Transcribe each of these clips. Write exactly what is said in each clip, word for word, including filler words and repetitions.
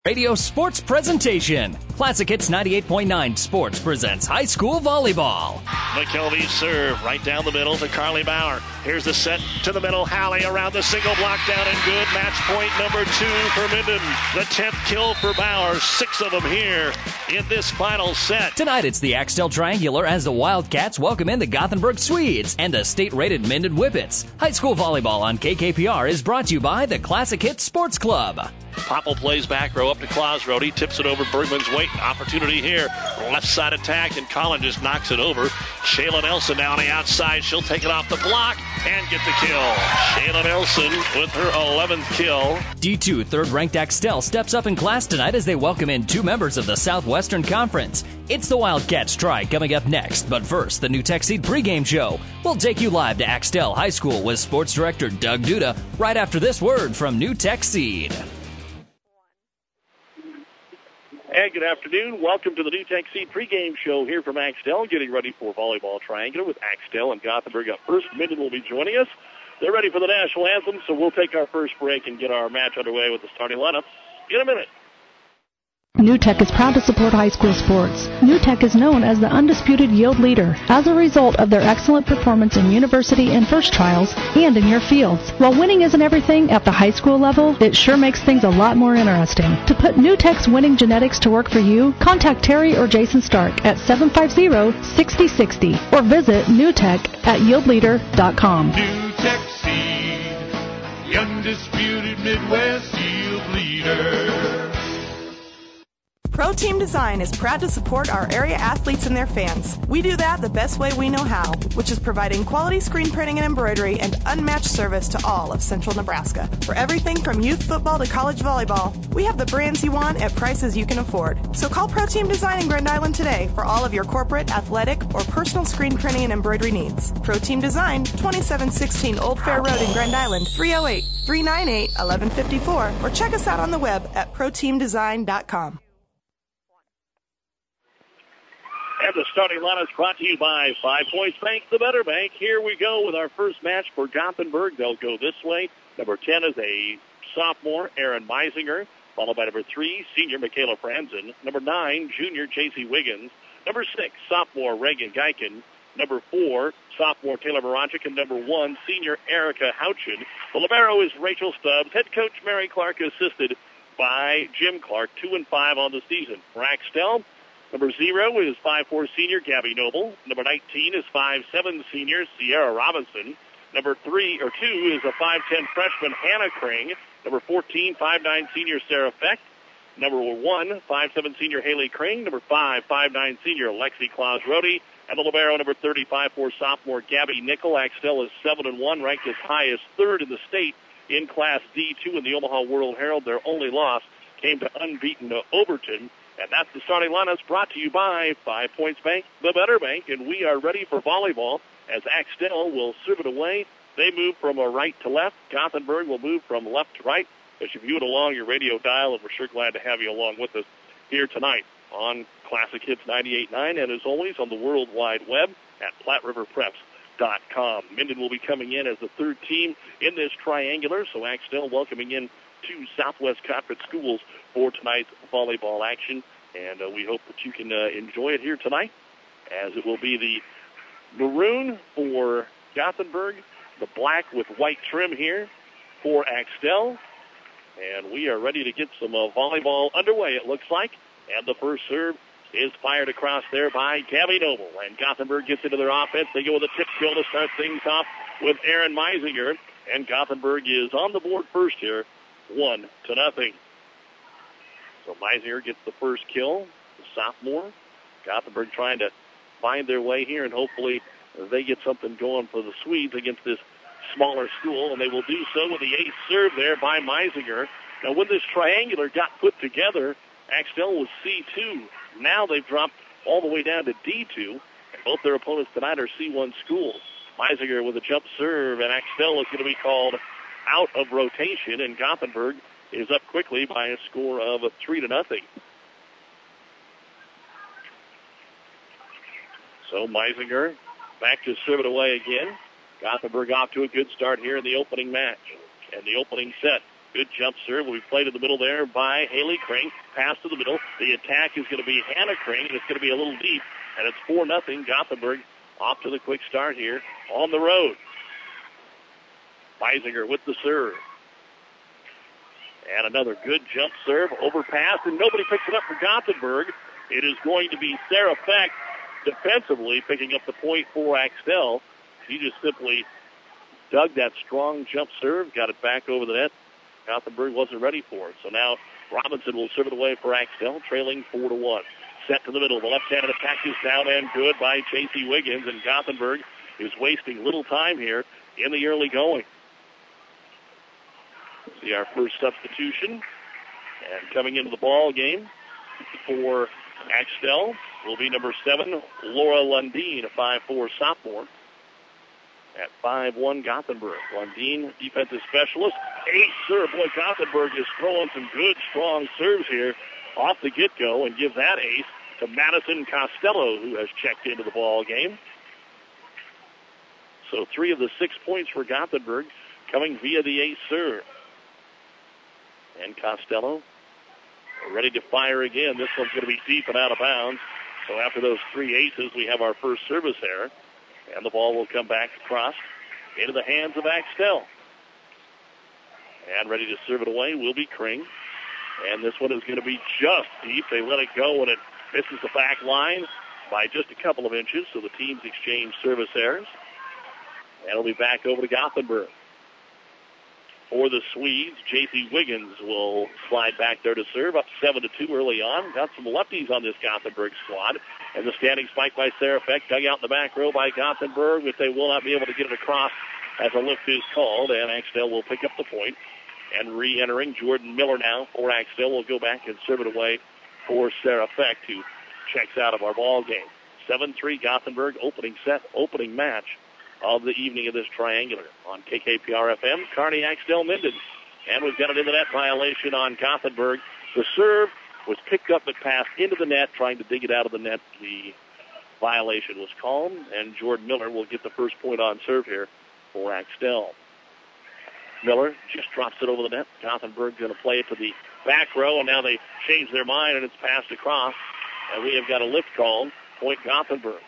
Radio Sports Presentation. Classic Hits ninety-eight point nine Sports presents high school volleyball. McKelvey serve right down the middle to Carly Bauer. Here's the set to the middle. Hallie around the single block down and good. Match point number two for Minden. The tenth kill for Bauer. Six of them here in this final set. Tonight it's the Axtell Triangular as the Wildcats welcome in the Gothenburg Swedes and the state-rated Minden Whippets. High school volleyball on K K P R is brought to you by the Classic Hits Sports Club. Popple plays back row up to Clausrode. He tips it over Bergman's weight. Opportunity here. Left side attack, and Collin just knocks it over. Shayla Nelson down the outside. She'll take it off the block and get the kill. Shayla Nelson with her eleventh kill. D two third-ranked Axtell steps up in class tonight as they welcome in two members of the Southwestern Conference. It's the Wildcats try coming up next, but first, the New Tech Seed pregame show. We'll take you live to Axtell High School with sports director Doug Duda right after this word from New Tech Seed. And good afternoon. Welcome to the New Tech Seed pregame show here from Axtell, getting ready for volleyball triangular with Axtell and Gothenburg up first. Minden will be joining us. They're ready for the national anthem, so we'll take our first break and get our match underway with the starting lineup in a minute. New Tech is proud to support high school sports. New Tech is known as the undisputed yield leader as a result of their excellent performance in university and first trials and in your fields. While winning isn't everything at the high school level, it sure makes things a lot more interesting. To put New Tech's winning genetics to work for you, contact Terry or Jason Stark at seven five zero, six zero six zero or visit newtech at yield leader dot com. New Tech Seed, the undisputed Midwest yield leader. Pro Team Design is proud to support our area athletes and their fans. We do that the best way we know how, which is providing quality screen printing and embroidery and unmatched service to all of Central Nebraska. For everything from youth football to college volleyball, we have the brands you want at prices you can afford. So call Pro Team Design in Grand Island today for all of your corporate, athletic, or personal screen printing and embroidery needs. Pro Team Design, twenty-seven sixteen Old Fair Road in Grand Island, three oh eight, three nine eight, eleven fifty-four, or check us out on the web at pro team design dot com. And the starting lineup is brought to you by Five Points Bank, the Better Bank. Here we go with our first match for Gothenburg. They'll go this way. Number ten is a sophomore, Aaron Meisinger, followed by number three, senior Michaela Franzen. Number nine, junior J C Wiggins. Number six, sophomore Reagan Geiken. Number four, sophomore Taylor Moranchik. And number one, senior Erica Houchin. The libero is Rachel Stubbs. Head coach Mary Clark assisted by Jim Clark, two and five on the season. For Axtell, number zero is five four senior Gabby Noble. Number nineteen is five seven senior Sierra Robinson. Number three or two is a five ten freshman Hannah Kring. Number fourteen, five nine senior Sarah Feck. Number one, five seven senior Haley Kring. Number five, five nine senior Lexi Claus-Rody. And the libero, number thirty, five four sophomore Gabby Nickel. Axtell is seven and one, ranked as high as third in the state in Class D two in the Omaha World Herald. Their only loss came to unbeaten Overton. And that's the starting lineup brought to you by Five Points Bank, the Better Bank. And we are ready for volleyball as Axtell will serve it away. They move from a right to left. Gothenburg will move from left to right as you view it along your radio dial. And we're sure glad to have you along with us here tonight on Classic Hits ninety-eight point nine. And as always, on the World Wide Web at Platte River Preps dot com. Minden will be coming in as the third team in this triangular. So Axtell welcoming in two Southwest Conference schools for tonight's volleyball action. And uh, we hope that you can uh, enjoy it here tonight, as it will be the maroon for Gothenburg, the black with white trim here for Axtell. And we are ready to get some uh, volleyball underway, it looks like. And the first serve is fired across there by Gabby Noble. And Gothenburg gets into their offense. They go with a tip kill to start things off with Aaron Meisinger. And Gothenburg is on the board first here, one to nothing. So Meisinger gets the first kill, the sophomore. Gothenburg trying to find their way here, and hopefully they get something going for the Swedes against this smaller school, and they will do so with the ace serve there by Meisinger. Now, when this triangular got put together, Axtell was C two. Now they've dropped all the way down to D two, and both their opponents tonight are C one schools. Meisinger with a jump serve, and Axtell is going to be called out of rotation, and Gothenburg is up quickly by a score of three to nothing. So Meisinger back to serve it away again. Gothenburg off to a good start here in the opening match and the opening set. Good jump serve will be played in the middle there by Haley Kring. Pass to the middle. The attack is going to be Hannah Kring, and it's going to be a little deep. And it's four nothing. Gothenburg off to the quick start here on the road. Meisinger with the serve. And another good jump serve. Overpass, and nobody picks it up for Gothenburg. It is going to be Sarah Feck defensively picking up the point for Axtell. She just simply dug that strong jump serve, got it back over the net. Gothenburg wasn't ready for it. So now Robinson will serve it away for Axtell, trailing four to one. Set to the middle. The left-handed attack is down and good by J C Wiggins, and Gothenburg is wasting little time here in the early going. See our first substitution. And coming into the ball game for Axtell will be number seven, Laura Lundeen, a five four sophomore. At five one, Gothenburg. Lundeen, defensive specialist. Ace serve. Boy, Gothenburg is throwing some good, strong serves here off the get-go, and give that ace to Madison Costello, who has checked into the ball game. So three of the six points for Gothenburg coming via the ace serve. And Costello ready to fire again. This one's going to be deep and out of bounds. So after those three aces, we have our first service error. And the ball will come back across into the hands of Axtell. And ready to serve it away will be Kring. And this one is going to be just deep. They let it go, and it misses the back line by just a couple of inches. So the teams exchange service errors. And it'll be back over to Gothenburg. For the Swedes, J C Wiggins will slide back there to serve, up seven to two early on. Got some lefties on this Gothenburg squad. And the standing spike by Sarah Feck, dug out in the back row by Gothenburg, but they will not be able to get it across as a lift is called, and Axtell will pick up the point. And re-entering Jordan Miller now for Axtell will go back and serve it away for Sarah Feck, who checks out of our ball game. seven three Gothenburg, opening set, opening match of the evening of this triangular on K K P R F M, Kearney, Axtell, Minden. And we've got an into net violation on Gothenburg. The serve was picked up and passed into the net, trying to dig it out of the net. The violation was called, and Jordan Miller will get the first point on serve here for Axtell. Miller just drops it over the net. Gothenburg's going to play it to the back row, and now they change their mind, and it's passed across. And we have got a lift called, point Gothenburg.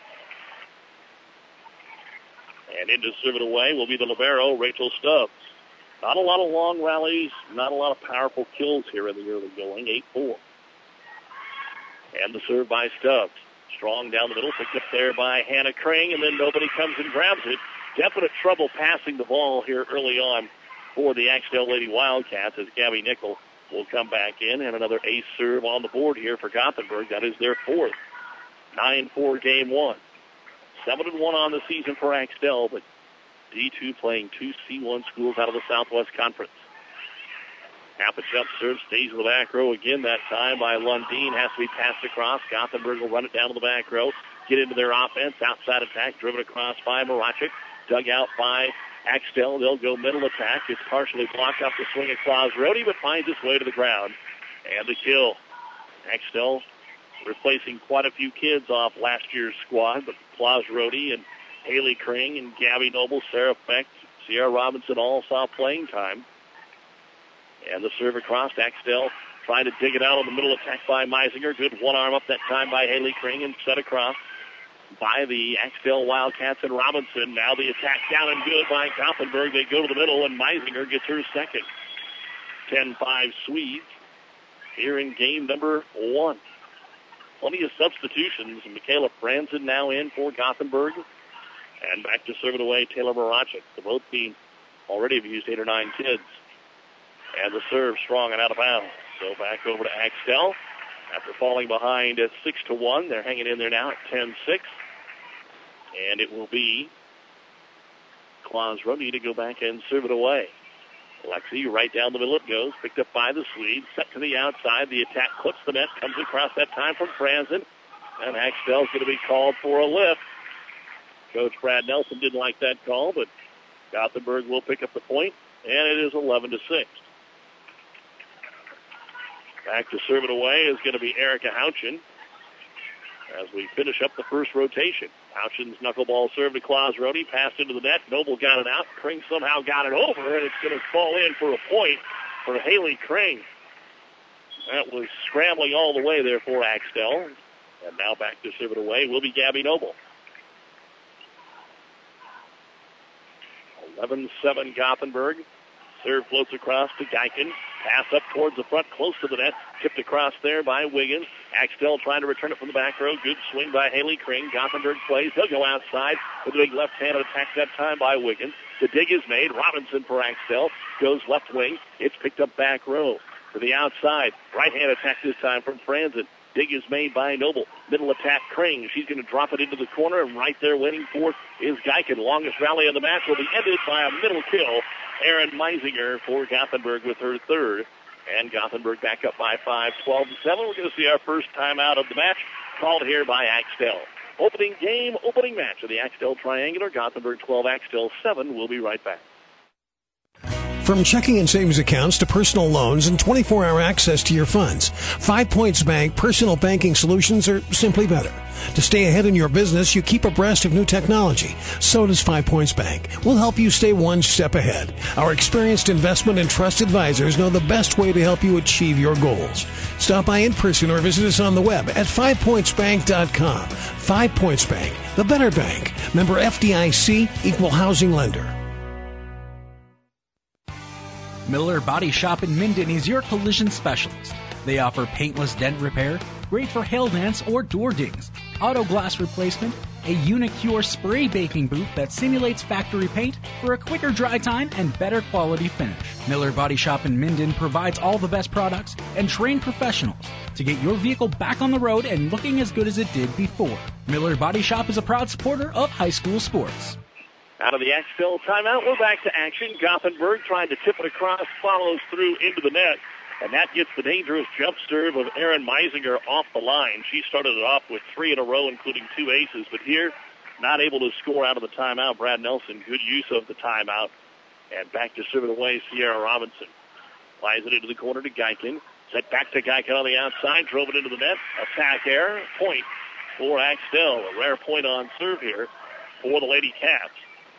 And in to serve it away will be the libero, Rachel Stubbs. Not a lot of long rallies, not a lot of powerful kills here in the early going, eight four. And the serve by Stubbs. Strong down the middle, picked up there by Hannah Kring, and then nobody comes and grabs it. Definite trouble passing the ball here early on for the Axtell Lady Wildcats as Gabby Nickel will come back in, and another ace serve on the board here for Gothenburg. That is their fourth. nine four game one. seven and one on the season for Axtell, but D two playing two C one schools out of the Southwest Conference. Half a jump serve, stays in the back row again that time by Lundeen. Has to be passed across. Gothenburg will run it down to the back row, get into their offense. Outside attack, driven across by Marachik. Dug out by Axtell. They'll go middle attack. It's partially blocked off the swing of Claus Rohde, but finds its way to the ground. And the kill. Axtell replacing quite a few kids off last year's squad, but Claus Rohde and Haley Kring and Gabby Noble, Sarah Feck, Sierra Robinson all saw playing time. And the serve across. Axtell trying to dig it out on the middle attack by Meisinger. Good one arm up that time by Haley Kring and set across by the Axtell Wildcats and Robinson. Now the attack down and good by Gothenburg. They go to the middle, and Meisinger gets her second. ten five Swedes here in game number one. Plenty of substitutions. Michaela Franzen now in for Gothenburg. And back to serve it away, Taylor Marachik. The both teams already have used eight or nine kids. And the serve strong and out of bounds. So back over to Axtell. After falling behind at six to one, they're hanging in there now at ten six. And it will be Claus Rohde to go back and serve it away. Lexi, right down the middle it goes. Picked up by the Swedes. Set to the outside. The attack clips the net. Comes across that time from Franzen. And Axtell's going to be called for a lift. Coach Brad Nelson didn't like that call, but Gothenburg will pick up the point. And it is eleven to six. Back to serve it away is going to be Erica Houchin as we finish up the first rotation. Houchin's knuckleball serve to Claus Rohde, passed into the net. Noble got it out. Kring somehow got it over, and it's going to fall in for a point. for Haley Crane. That was scrambling all the way there for Axtell. And now back to serve it away will be Gabby Noble. eleven seven Gothenburg. Serve floats across to Geiken. Pass up towards the front, close to the net. Tipped across there by Wiggins. Axtell trying to return it from the back row. Good swing by Haley Crane. Gothenburg plays. They'll go outside with a big left-handed attack that time by Wiggins. The dig is made. Robinson for Axtell goes left wing. It's picked up back row to the outside. Right-hand attack this time from Franzen. Dig is made by Noble. Middle attack, Crane. She's going to drop it into the corner, and right there waiting for it is Geiken. Longest rally of the match will be ended by a middle kill. Aaron Meisinger for Gothenburg with her third. And Gothenburg back up by five, twelve to seven. We're going to see our first timeout of the match called here by Axtell. Opening game, opening match of the Axtell Triangular. Gothenburg twelve, Axtell seven. We'll be right back. From checking and savings accounts to personal loans and twenty-four hour access to your funds, Five Points Bank personal banking solutions are simply better. To stay ahead in your business, you keep abreast of new technology. So does Five Points Bank. We'll help you stay one step ahead. Our experienced investment and trust advisors know the best way to help you achieve your goals. Stop by in person or visit us on the web at five points bank dot com. Five Points Bank, the better bank. Member F D I C, equal housing lender. Miller Body Shop in Minden is your collision specialist. They offer paintless dent repair, great for hail dents or door dings, auto glass replacement, a Unicure spray baking booth that simulates factory paint for a quicker dry time and better quality finish. Miller Body Shop in Minden provides all the best products and trained professionals to get your vehicle back on the road and looking as good as it did before. Miller Body Shop is a proud supporter of high school sports. Out of the Axtell timeout, we're back to action. Gothenburg trying to tip it across, follows through into the net, and that gets the dangerous jump serve of Aaron Meisinger off the line. She started it off with three in a row, including two aces, but here, not able to score out of the timeout. Brad Nelson, good use of the timeout, and back to serve it away, Sierra Robinson. Flies it into the corner to Geiken. Set back to Geiken on the outside, drove it into the net. Attack error, point for Axtell. A rare point on serve here for the Lady Cats.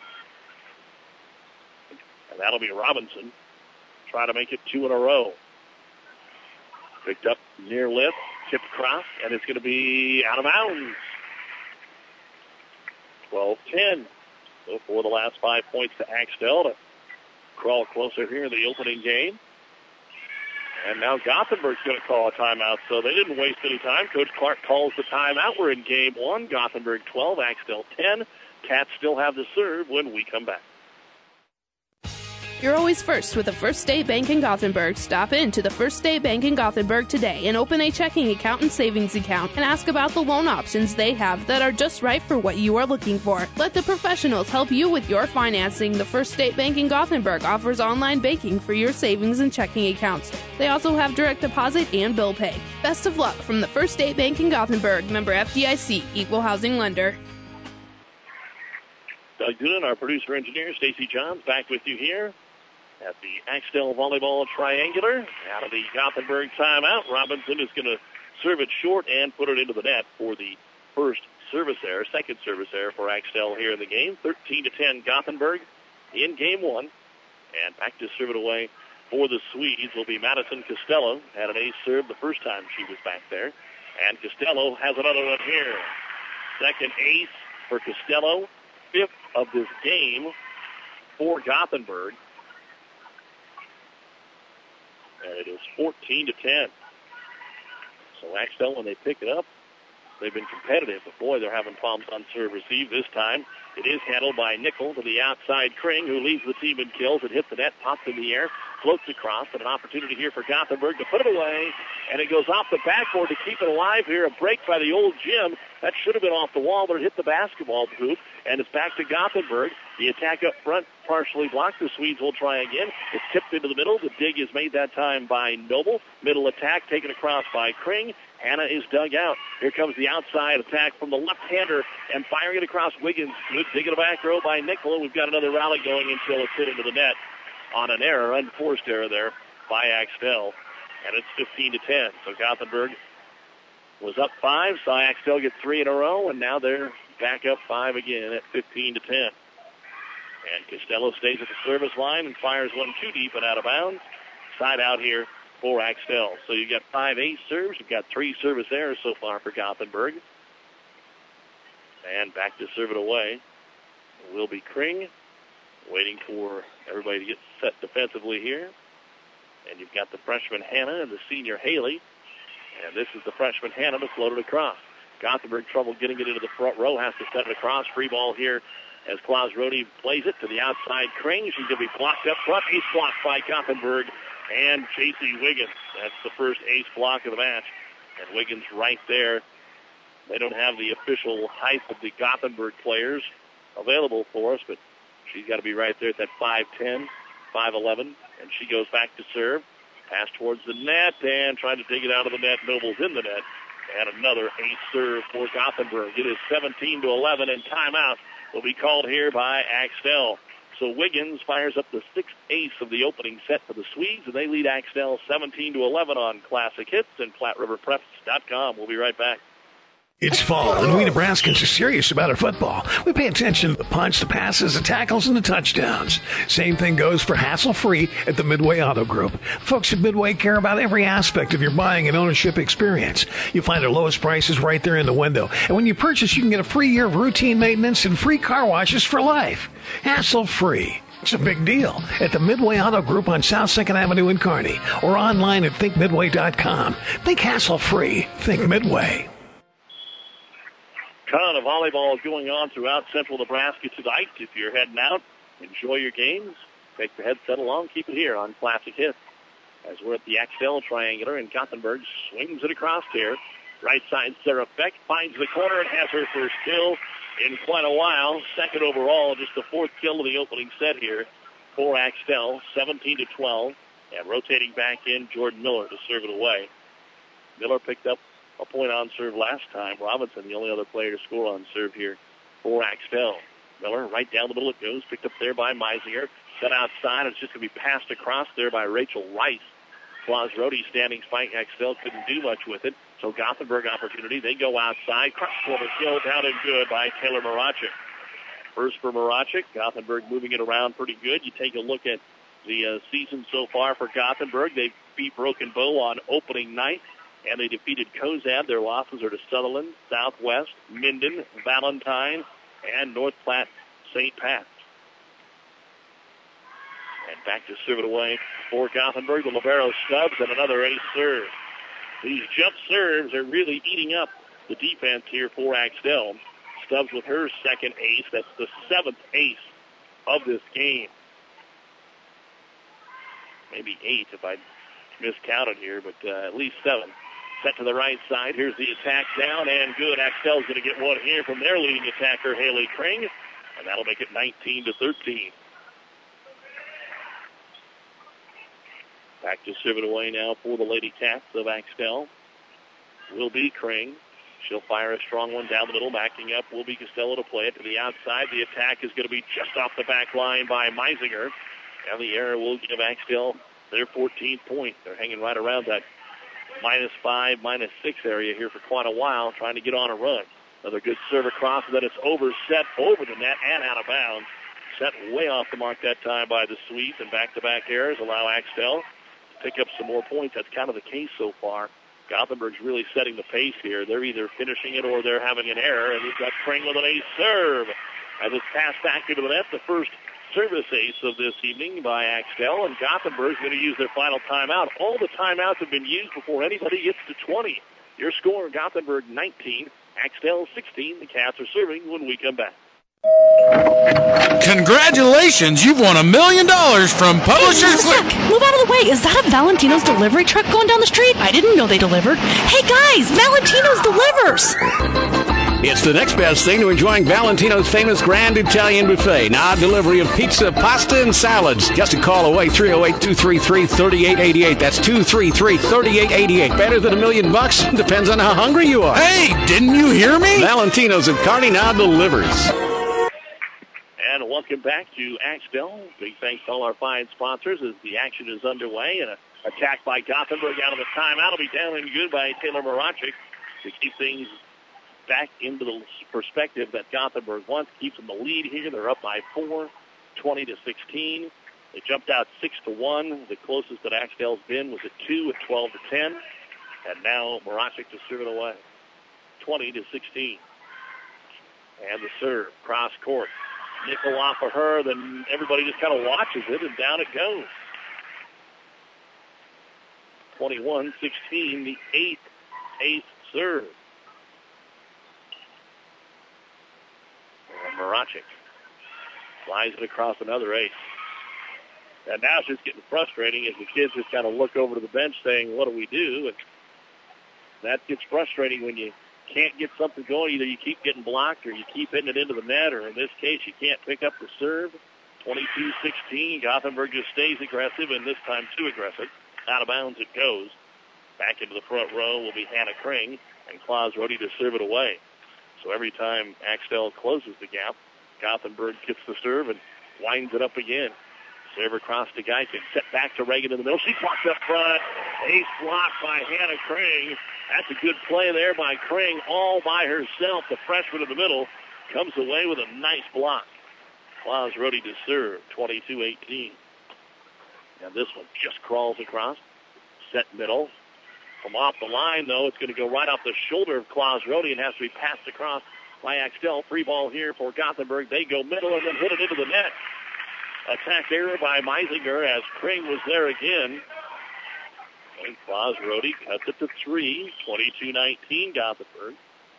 And that'll be Robinson. Try to make it two in a row. Picked up near lip, tipped across, and it's going to be out of bounds. twelve ten. So for the last five points to Axtell to crawl closer here in the opening game. And now Gothenburg's going to call a timeout, so they didn't waste any time. Coach Clark calls the timeout. We're in game one. Gothenburg twelve, Axtell ten. Cats still have the serve when we come back. You're always first with the First State Bank in Gothenburg. Stop in to the First State Bank in Gothenburg today and open a checking account and savings account and ask about the loan options they have that are just right for what you are looking for. Let the professionals help you with your financing. The First State Bank in Gothenburg offers online banking for your savings and checking accounts. They also have direct deposit and bill pay. Best of luck from the First State Bank in Gothenburg. Member F D I C, equal housing lender. Doug Gooden, our producer engineer, Stacy Johns, back with you here at the Axtell Volleyball Triangular. Out of the Gothenburg timeout, Robinson is going to serve it short and put it into the net for the first service error, second service error for Axtell here in the game. thirteen to ten Gothenburg in game one. And back to serve it away for the Swedes will be Madison Costello. Had an ace serve the first time she was back there. And Costello has another one here. Second ace for Costello. Fifth of this game for Gothenburg. And it is fourteen to ten. So Axtell, when they pick it up, they've been competitive, but boy, they're having problems on serve receive this time. It is handled by Nickel to the outside. Kring, who leads the team in kills. It hits the net, pops in the air, floats across, and an opportunity here for Gothenburg to put it away. And it goes off the backboard to keep it alive here. A break by the old Jim. That should have been off the wall, but it hit the basketball hoop. And it's back to Gothenburg. The attack up front partially blocked. The Swedes will try again. It's tipped into the middle. The dig is made that time by Noble. Middle attack taken across by Kring. Hannah is dug out. Here comes the outside attack from the left-hander and firing it across Wiggins. Good dig in the back row by Nicola. We've got another rally going until it's hit into the net on an error, unforced error there by Axtell. And it's fifteen to ten. So Gothenburg was up five, saw Axtell get three in a row, and now they're back up five again at fifteen to ten. And Costello stays at the service line and fires one too deep and out of bounds. side out here for Axtell. So you've got five ace serves. You've got three service errors so far for Gothenburg. And back to serve it away will be Kring, waiting for everybody to get set defensively here. And you've got the freshman Hannah and the senior Haley. And this is the freshman Hannah to float it across. Gothenburg trouble getting it into the front row, has to set it across. Free ball here as Klaus Rohde plays it to the outside. Kring, she's going to be blocked up front. Ace blocked by Gothenburg and J C Wiggins. That's the first ace block of the match. And Wiggins right there. They don't have the official height of the Gothenburg players available for us, but she's got to be right there at that five ten, five eleven. And she goes back to serve. Pass towards the net and trying to dig it out of the net. Noble's in the net. And another ace serve for Gothenburg. It is seventeen to eleven, and timeout will be called here by Axtell. So Wiggins fires up the sixth ace of the opening set for the Swedes, and they lead Axtell seventeen to eleven on Classic Hits and Platte River Preps dot com. We'll be right back. It's fall, and we Nebraskans are serious about our football. We pay attention to the punch, the passes, the tackles, and the touchdowns. Same thing goes for hassle-free at the Midway Auto Group. Folks at Midway care about every aspect of your buying and ownership experience. You'll find our lowest prices right there in the window. And when you purchase, you can get a free year of routine maintenance and free car washes for life. Hassle-free. It's a big deal at the Midway Auto Group on South second Avenue in Kearney or online at think midway dot com. Think hassle-free. Think Midway. Ton of volleyball going on throughout central Nebraska tonight. If you're heading out, enjoy your games. Take the headset along. Keep it here on Classic Hits. As we're at the Axtell Triangular, and Gothenburg swings it across here. Right side, Sarah Beck finds the corner and has her first kill in quite a while. Second overall, just the fourth kill of the opening set here for Axtell, seventeen to twelve. And rotating back in, Jordan Miller to serve it away. Miller picked up a point on serve last time. Robinson, the only other player to score on serve here for Axtell. Miller, right down the middle it goes, picked up there by Meisinger. Set outside, it's just going to be passed across there by Rachel Rice. Klaus Rohde standing spike. Axtell couldn't do much with it. So Gothenburg opportunity. They go outside. Cross-court kill down and good by Taylor Marachik. First for Marachik. Gothenburg moving it around pretty good. You take a look at the uh, season so far for Gothenburg. They beat Broken Bow on opening night, and they defeated Cozad. Their losses are to Sutherland, Southwest, Minden, Valentine, and North Platte Saint Pat. And back to serve it away for Gothenburg. The libero Stubbs and another ace serve. These jump serves are really eating up the defense here for Axtell. Stubbs with her second ace. That's the seventh ace of this game. Maybe eight if I miscounted here, but uh, at least seven. Set to the right side. Here's the attack down and good. Axtell's going to get one here from their leading attacker, Haley Kring, and that'll make it nineteen to thirteen. Back to serve it away now for the Lady Cats of Axtell. Will be Kring. She'll fire a strong one down the middle. Backing up will be Costello to play it to the outside. The attack is going to be just off the back line by Meisinger. And the error will give Axtell their fourteenth point. They're hanging right around that minus five, minus six area here for quite a while, trying to get on a run. Another good serve across, and then it's overset over the net and out of bounds. Set way off the mark that time by the Swedes, and back-to-back errors allow Axtell to pick up some more points. That's kind of the case so far. Gothenburg's really setting the pace here. They're either finishing it or they're having an error, and we've got Kring with an ace serve. As it's passed back into the net, the first service ace of this evening by Axtell, and Gothenburg's going to use their final timeout. All the timeouts have been used before anybody gets to twenty. Your score, Gothenburg nineteen, Axtell sixteen. The Cats are serving when we come back. Congratulations, you've won a million dollars from Publishers. Hey, Zach, move out of the way. Is that a Valentino's delivery truck going down the street? I didn't know they delivered. Hey guys, Valentino's delivers. It's the next best thing to enjoying Valentino's famous Grand Italian Buffet. Now delivery of pizza, pasta, and salads. Just a call away, three oh eight, two three three, three eight eight eight. That's two three three, three eight eight eight. Better than a million bucks? Depends on how hungry you are. Hey, didn't you hear me? Valentino's of Kearney now delivers. And welcome back to Axtell. Big thanks to all our fine sponsors as the action is underway. And an attack by Gothenburg out of the timeout will be down and good by Taylor Marachik to keep things back into the perspective that Gothenburg wants. Keeps them the lead here. They're up by four, twenty to sixteen. They jumped out six to one. The closest that Axtell's been was at two at twelve to ten. And now Moracic to serve it away. twenty to sixteen. And the serve, cross court. Nickel off of her, then everybody just kind of watches it, and down it goes. twenty-one sixteen, the eighth ace serve. And Moracic flies it across another ace. And now it's just getting frustrating as the kids just kind of look over to the bench saying, what do we do? And that gets frustrating when you can't get something going. Either you keep getting blocked or you keep hitting it into the net, or in this case, you can't pick up the serve. twenty-two sixteen, Gothenburg just stays aggressive, and this time too aggressive. Out of bounds it goes. Back into the front row will be Hannah Kring, and Claus ready to serve it away. So every time Axtell closes the gap, Gothenburg gets the serve and winds it up again. Serve across to Guyton. Set back to Reagan in the middle. She blocks up front. Ace block by Hannah Kring. That's a good play there by Kring all by herself. The freshman in the middle comes away with a nice block. Claus ready to serve. twenty-two eighteen. And this one just crawls across. Set middle. From off the line, though, it's going to go right off the shoulder of Claus Rohde and has to be passed across by Axtell. Free ball here for Gothenburg. They go middle and then hit it into the net. Attack error by Meisinger as Kring was there again. And Claus Rohde cuts it to three. twenty-two nineteen Gothenburg.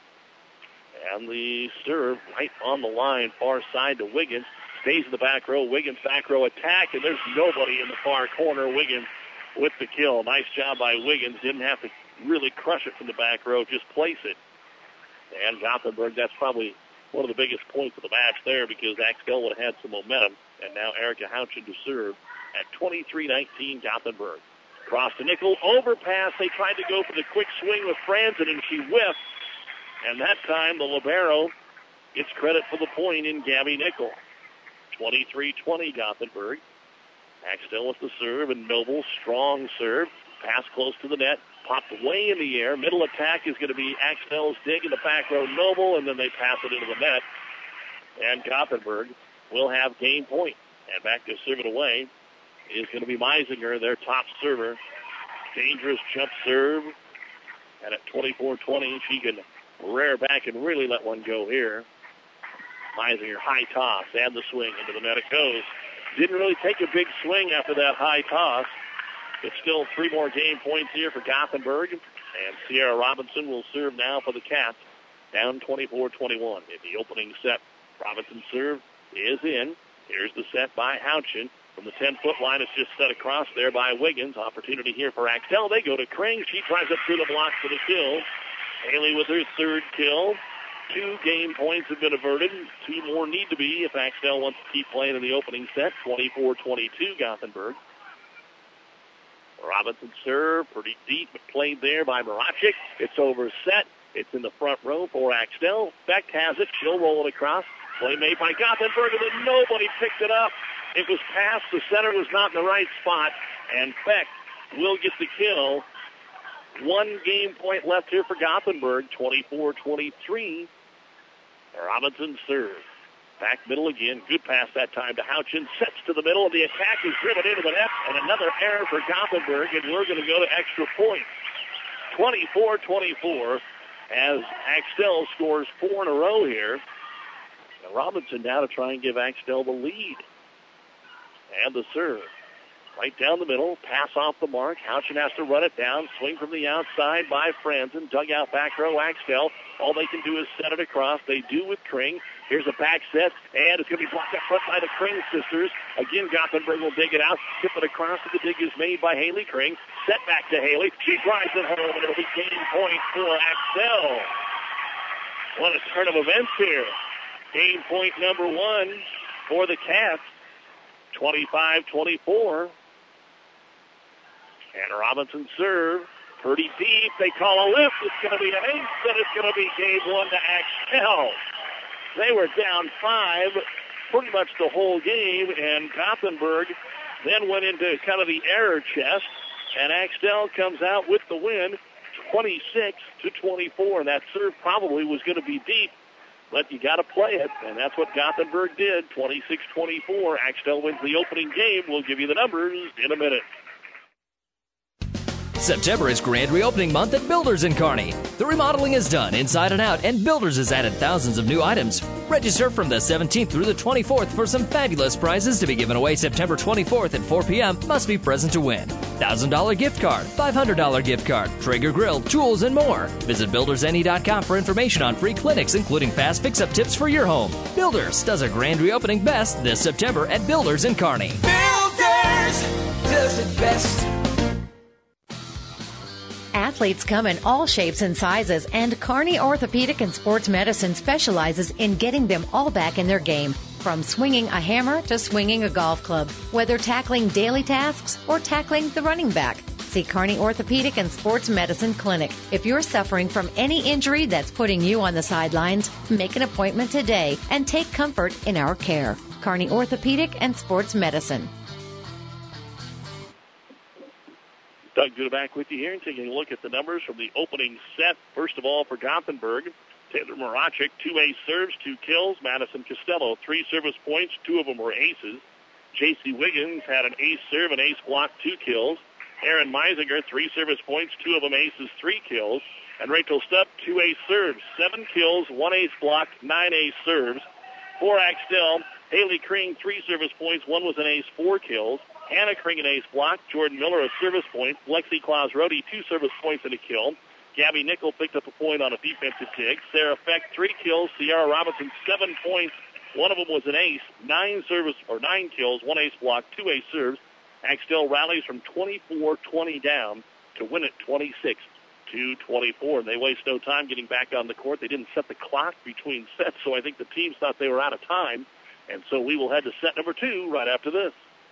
And the serve right on the line, far side to Wiggins. Stays in the back row. Wiggins back row attack, and there's nobody in the far corner. Wiggins with the kill. Nice job by Wiggins. Didn't have to really crush it from the back row, just place it. And Gothenburg, that's probably one of the biggest points of the match there because Axtell would have had some momentum. And now Erica Houchin to serve at twenty-three nineteen Gothenburg. Cross to Nickel, overpass. They tried to go for the quick swing with Franzen, and she whiffed. And that time the libero gets credit for the point in Gabby Nickel. twenty-three twenty Gothenburg. Axtell with the serve, and Noble, strong serve. Pass close to the net, popped way in the air. Middle attack is going to be Axtell's dig in the back row, Noble, and then they pass it into the net. And Gothenburg will have game point. And back to serve it away is going to be Meisinger, their top server. Dangerous jump serve. And at twenty-four twenty, she can rear back and really let one go here. Meisinger, high toss, and the swing into the net it goes. Didn't really take a big swing after that high toss. But still three more game points here for Gothenburg. And Sierra Robinson will serve now for the Cats. Down twenty-four twenty-one in the opening set. Robinson serve is in. Here's the set by Houchin. From the ten-foot line, it's just set across there by Wiggins. Opportunity here for Axtell. They go to Kring. She tries up through the block for the kill. Haley with her third kill. Two game points have been averted. Two more need to be if Axtell wants to keep playing in the opening set. twenty-four twenty-two Gothenburg. Robinson serve, pretty deep, but played there by Moracic. It's over set. It's in the front row for Axtell. Beck has it. She'll roll it across. Play made by Gothenburg, and then nobody picked it up. It was passed. The center was not in the right spot, and Beck will get the kill. One game point left here for Gothenburg, twenty-four twenty-three. Robinson serve. Back middle again. Good pass that time to Houchin. Sets to the middle, and the attack is driven into the net. And another error for Gothenburg, and we're going to go to extra points. twenty-four twenty-four as Axtell scores four in a row here. And Robinson now to try and give Axtell the lead. And the serve. Right down the middle. Pass off the mark. Houchin has to run it down. Swing from the outside by Franzen. Dugout back row Axtell. All they can do is set it across. They do with Kring. Here's a back set, and it's going to be blocked up front by the Kring sisters. Again, Gothenburg will dig it out. Tip it across, and the dig is made by Haley Kring. Set back to Haley. She drives it home, and it'll be game point for Axtell. What a turn of events here. Game point number one for the Cats. twenty-five twenty-four. And Robinson serve. Pretty deep. They call a lift. It's going to be an ace, and it's going to be game one to Axtell. They were down five pretty much the whole game, and Gothenburg then went into kind of the error chest, and Axtell comes out with the win, twenty-six to twenty-four. And that serve probably was going to be deep, but you got to play it, and that's what Gothenburg did, twenty-six twenty-four. Axtell wins the opening game. We'll give you the numbers in a minute. September is grand reopening month at Builders in Kearney. The remodeling is done inside and out, and Builders has added thousands of new items. Register from the seventeenth through the twenty-fourth for some fabulous prizes to be given away September twenty-fourth at four p.m. Must be present to win. one thousand dollars gift card, five hundred dollars gift card, Traeger grill, tools, and more. Visit builders n e dot com for information on free clinics, including fast fix-up tips for your home. Builders does a grand reopening best this September at Builders in Kearney. Builders does it best. Athletes come in all shapes and sizes, and Kearney Orthopedic and Sports Medicine specializes in getting them all back in their game. From swinging a hammer to swinging a golf club, whether tackling daily tasks or tackling the running back. See Kearney Orthopedic and Sports Medicine Clinic. If you're suffering from any injury that's putting you on the sidelines, make an appointment today and take comfort in our care. Kearney Orthopedic and Sports Medicine. Doug Duda back with you here and taking a look at the numbers from the opening set. First of all, for Gothenburg, Taylor Marachik, two ace serves, two kills. Madison Costello, three service points, two of them were aces. J C Wiggins had an ace serve, an ace block, two kills. Aaron Meisinger, three service points, two of them aces, three kills. And Rachel Stupp, two ace serves, seven kills, one ace block, nine ace serves. For Axtell, Haley Kring, three service points, one was an ace, four kills. Hannah Kring, an ace block. Jordan Miller, a service point. Lexi Claus-Rody, two service points and a kill. Gabby Nickel picked up a point on a defensive dig. Sarah Feck, three kills. Sierra Robinson, seven points. One of them was an ace. Nine service or nine kills, one ace block, two ace serves. Axtell rallies from twenty-four twenty down to win it twenty-six to twenty-four. And they waste no time getting back on the court. They didn't set the clock between sets, so I think the teams thought they were out of time. And so we will head to set number two right after this.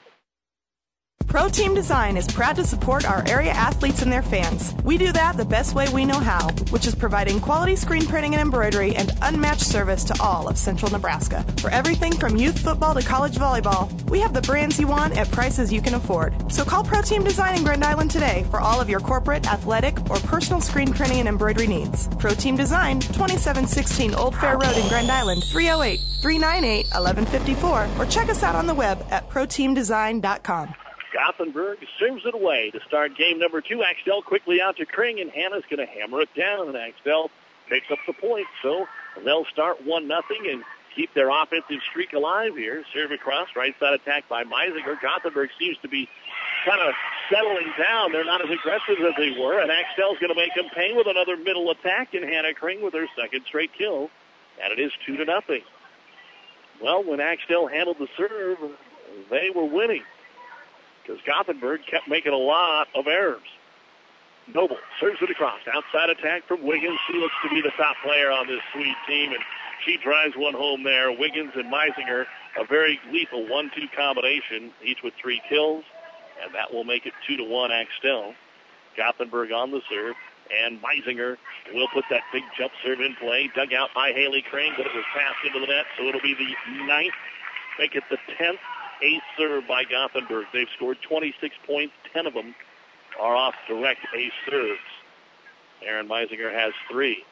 Pro Team Design is proud to support our area athletes and their fans. We do that the best way we know how, which is providing quality screen printing and embroidery and unmatched service to all of Central Nebraska. For everything from youth football to college volleyball, we have the brands you want at prices you can afford. So call Pro Team Design in Grand Island today for all of your corporate, athletic, or personal screen printing and embroidery needs. Pro Team Design, twenty-seven sixteen Old Fair Road in Grand Island, three oh eight, three nine eight, eleven fifty-four, or check us out on the web at pro team design dot com. Gothenburg serves it away to start game number two. Axtell quickly out to Kring, and Hannah's going to hammer it down, and Axtell picks up the point. So they'll start one nothing and keep their offensive streak alive here. Serve across, right side attack by Meisinger. Gothenburg seems to be kind of settling down. They're not as aggressive as they were, and Axtell's going to make them pay with another middle attack, and Hannah Kring with her second straight kill, and it is two to nothing. Well, when Axtell handled the serve, they were winning, because Gothenburg kept making a lot of errors. Noble serves it across. Outside attack from Wiggins. She looks to be the top player on this Swede team, and she drives one home there. Wiggins and Meisinger, a very lethal one two combination, each with three kills, and that will make it two to one Axtell. Gothenburg on the serve, and Meisinger will put that big jump serve in play. Dug out by Haley Kring, but it was passed into the net, so it'll be the ninth, make it the tenth ace serve by Gothenburg. They've scored twenty-six points. ten of them are off direct ace serves. Aaron Meisinger has three.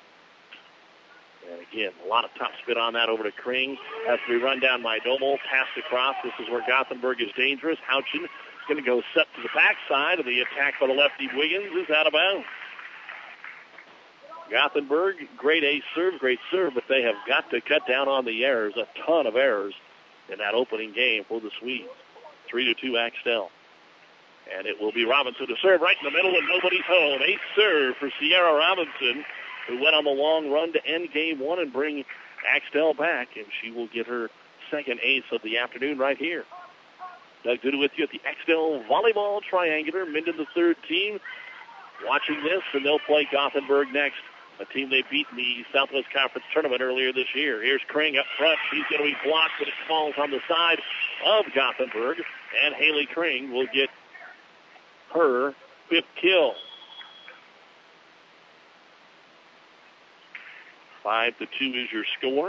And again, a lot of top spin on that over to Kring. Has to be run down by Domo. Passed across. This is where Gothenburg is dangerous. Houchin is going to go set to the backside of the attack by the lefty. Wiggins is out of bounds. Gothenburg, great ace serve, great serve, but they have got to cut down on the errors. A ton of errors in that opening game for the Swedes. Three to two Axtell. And it will be Robinson to serve right in the middle, and nobody's home. Ace serve for Sierra Robinson, who went on the long run to end game one and bring Axtell back, and she will get her second ace of the afternoon right here. Doug Duda with you at the Axtell Volleyball Triangular. Minden, the third team, watching this, and they'll play Gothenburg next, a team they beat in the Southwest Conference Tournament earlier this year. Here's Kring up front. She's going to be blocked, but it falls on the side of Gothenburg, and Haley Kring will get her fifth kill. Five to two is your score.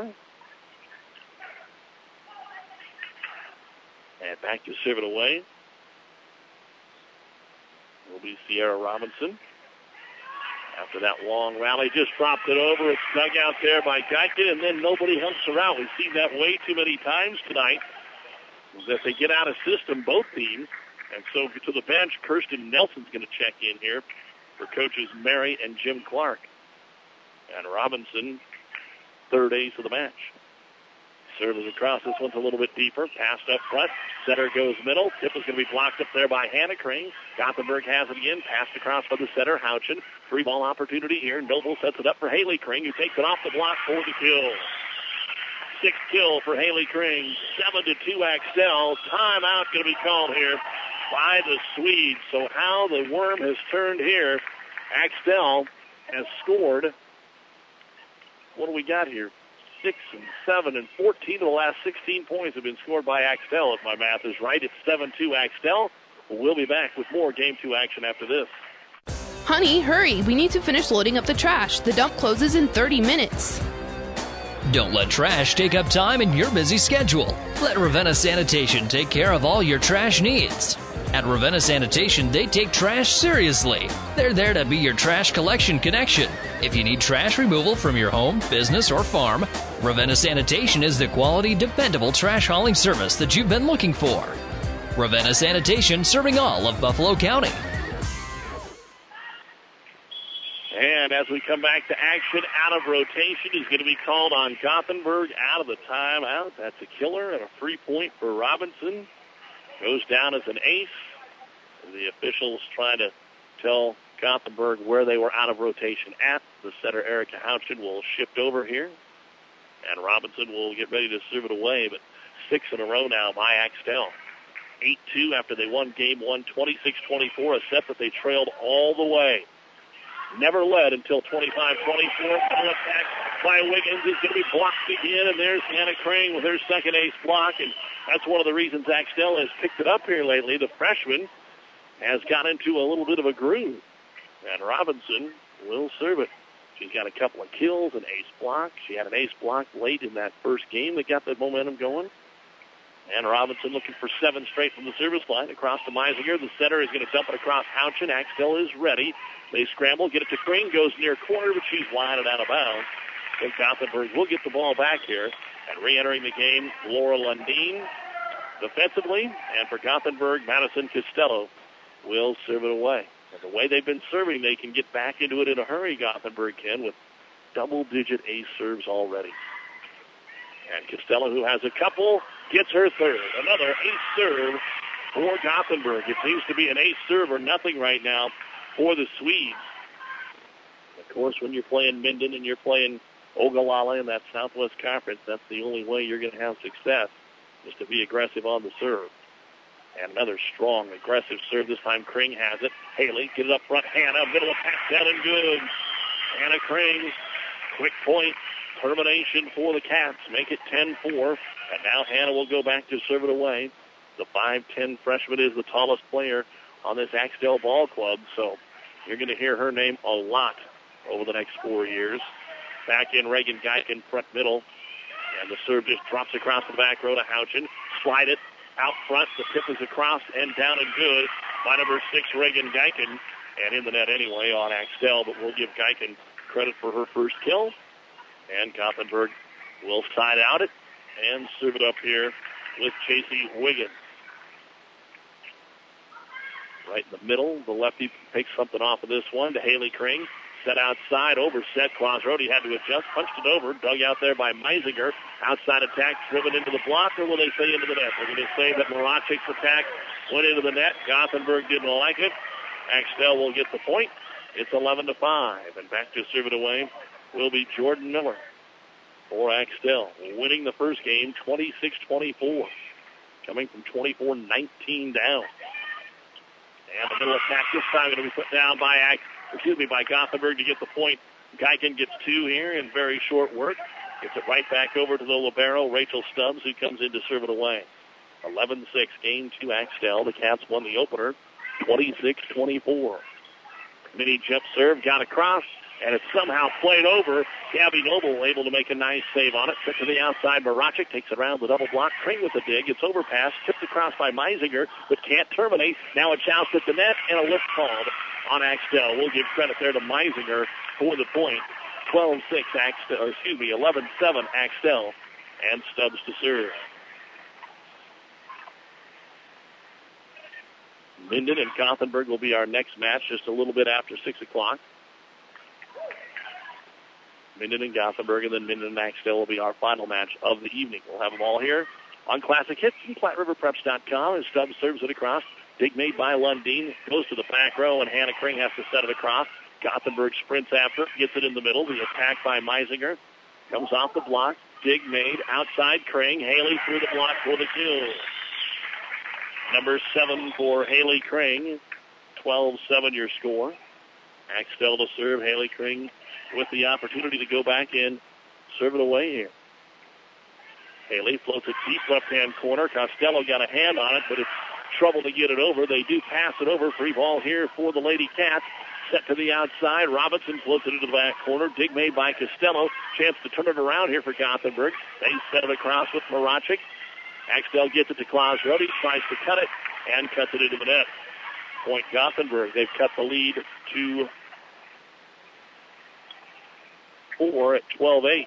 And back to serve it away will be Sierra Robinson. after that long rally. Just dropped it over. It's dug out there by Geiken, and then nobody helps her out. We've seen that way too many times tonight that they get out of system, both teams. And so to the bench, Kirsten Nelson's going to check in here for coaches Mary and Jim Clark. And Robinson, third ace of the match. Serve is across. This one's a little bit deeper. Passed up front. Setter goes middle. Tip is going to be blocked up there by Hannah Crane. Gothenburg has it again. Passed across by the setter, Houchin. Free ball opportunity here. Noble sets it up for Haley Crane, who takes it off the block for the kill. Sixth kill for Haley Crane. Seven to two Axtell. Timeout going to be called here by the Swedes. So how the worm has turned here. Axtell has scored. What do we got here? Six and seven and fourteen of the last sixteen points have been scored by Axtell, if my math is right. It's seven two Axtell. We'll be back with more Game two action after this. Honey, hurry. We need to finish loading up the trash. The dump closes in thirty minutes. Don't let trash take up time in your busy schedule. Let Ravenna Sanitation take care of all your trash needs. At Ravenna Sanitation, they take trash seriously. They're there to be your trash collection connection. If you need trash removal from your home, business, or farm, Ravenna Sanitation is the quality, dependable trash hauling service that you've been looking for. Ravenna Sanitation, serving all of Buffalo County. And as we come back to action, out of rotation is going to be called on Gothenburg out of the timeout. That's a killer and a free point for Robinson. Goes down as an ace. The officials trying to tell Gothenburg where they were out of rotation at. The setter, Erica Houchin, will shift over here. And Robinson will get ready to serve it away. But six in a row now by Axtell. eight two after they won game one, twenty-six twenty-four, a set that they trailed all the way. Never led until twenty-five twenty-four. Ball attack by Wiggins is going to be blocked again, and there's Hannah Crane with her second ace block, and that's one of the reasons Axtell has picked it up here lately. The freshman has got into a little bit of a groove, and Robinson will serve it. She's got a couple of kills, an ace block. She had an ace block late in that first game that got the momentum going. And Robinson looking for seven straight from the service line across to Meisinger. The setter is going to dump it across Houchin. Axtell is ready. They scramble, get it to Crane, goes near corner, but she's lining out of bounds. So Gothenburg will get the ball back here. And re-entering the game, Laura Lundeen defensively. And for Gothenburg, Madison Costello will serve it away. And the way they've been serving, they can get back into it in a hurry, Gothenburg can, with double-digit ace serves already. And Costello, who has a couple, gets her third. Another ace serve for Gothenburg. It seems to be an ace serve or nothing right now for the Swedes. Of course, when you're playing Minden and you're playing Ogallala in that Southwest Conference, that's the only way you're going to have success, is to be aggressive on the serve. And another strong, aggressive serve. This time Crane has it. Haley, get it up front. Hannah, middle of pass down and good. Hannah Crane, quick point. Termination for the Cats. Make it ten four. And now Hannah will go back to serve it away. The five ten freshman is the tallest player on this Axtell ball club. So you're going to hear her name a lot over the next four years. Back in Reagan Geiken, front middle. And the serve just drops across the back row to Houchin. Slide it out front. The tip is across and down and good by number six, Reagan Geiken. And in the net anyway on Axtell. But we'll give Geiken credit for her first kill. And Gothenburg will side out it and serve it up here with Chasey Wiggins. Right in the middle, the lefty takes something off of this one to Haley Crane. Set outside, overset. Claus Rohde had to adjust, punched it over, dug out there by Meisinger. Outside attack driven into the block, or will they say into the net? They're going to say that Marachik's attack went into the net. Gothenburg didn't like it. Axtell will get the point. It's eleven to five, and back to serve it away will be Jordan Miller for Axtell, winning the first game twenty-six twenty-four, coming from twenty-four nineteen down. And the middle attack this time going to be put down by Ax, excuse me, by Gothenburg to get the point. Geiken gets two here in very short work. Gets it right back over to the libero, Rachel Stubbs, who comes in to serve it away. eleven six, game two Axtell. The Cats won the opener twenty-six twenty-four. Mini jump serve, got across, and it's somehow played over. Gabby Noble able to make a nice save on it. Took to the outside. Marachik takes it around the double block. Crane with the dig. It's overpass. Tipped across by Meisinger, but can't terminate. Now it's out at the net, and a lift called on Axtell. We'll give credit there to Meisinger for the point. twelve six, Axtell, or excuse me, eleven seven, Axtell, and Stubbs to serve. Minden and Gothenburg will be our next match just a little bit after six o'clock. Minden and Gothenburg, and then Minden and Axtell will be our final match of the evening. We'll have them all here on Classic Hits and Platte River Preps dot com. As Stubbs serves it across. Dig made by Lundeen. Goes to the back row, and Hannah Kring has to set it across. Gothenburg sprints after it, gets it in the middle. The attack by Meisinger comes off the block. Dig made outside Kring. Haley through the block for the kill. Number seven for Haley Kring. twelve seven your score. Axtell to serve. Haley Kring with the opportunity to go back in. Serve it away here. Haley floats it deep left-hand corner. Costello got a hand on it, but it's trouble to get it over. They do pass it over. Free ball here for the Lady Cats. Set to the outside. Robinson floats it into the back corner. Dig made by Costello. Chance to turn it around here for Gothenburg. They set it across with Marachik. Axtell gets it to Klaus Rode. Tries to cut it and cuts it into the net. Point Gothenburg. They've cut the lead to four at twelve eight.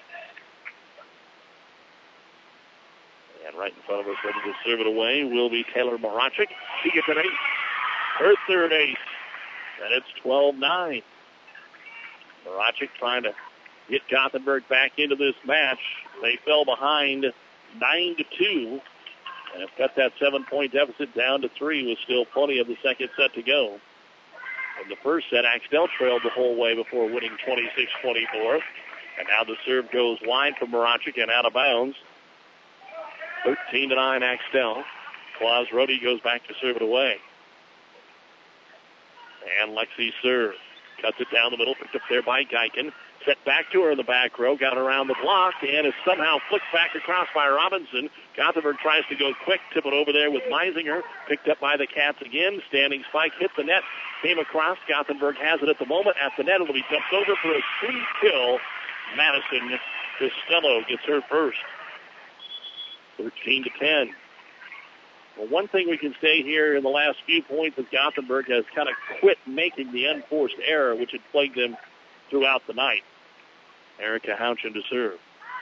And right in front of us, ready to serve it away, will be Taylor Marachik. She gets an ace. Her third ace. And it's twelve nine. Marachik trying to get Gothenburg back into this match. They fell behind nine to two. And have cut that seven-point deficit down to three with still plenty of the second set to go. In the first set, Axtell trailed the whole way before winning twenty-six twenty-four. And now the serve goes wide from Marachik and out of bounds. thirteen to nine Axtell. Klaus Rode goes back to serve it away. And Lexi serves. Cuts it down the middle. Picked up there by Geiken. Set back to her in the back row. Got around the block. And is somehow flicked back across by Robinson. Gothenburg tries to go quick. Tip it over there with Meisinger. Picked up by the Cats again. Standing spike. Hit the net. Came across. Gothenburg has it at the moment. At the net. It'll be dumped over for a sweet kill. Madison Costello gets her first. thirteen to ten. Well, one thing we can say here in the last few points is Gothenburg has kind of quit making the unforced error, which had plagued them throughout the night. Erica Houchin to serve.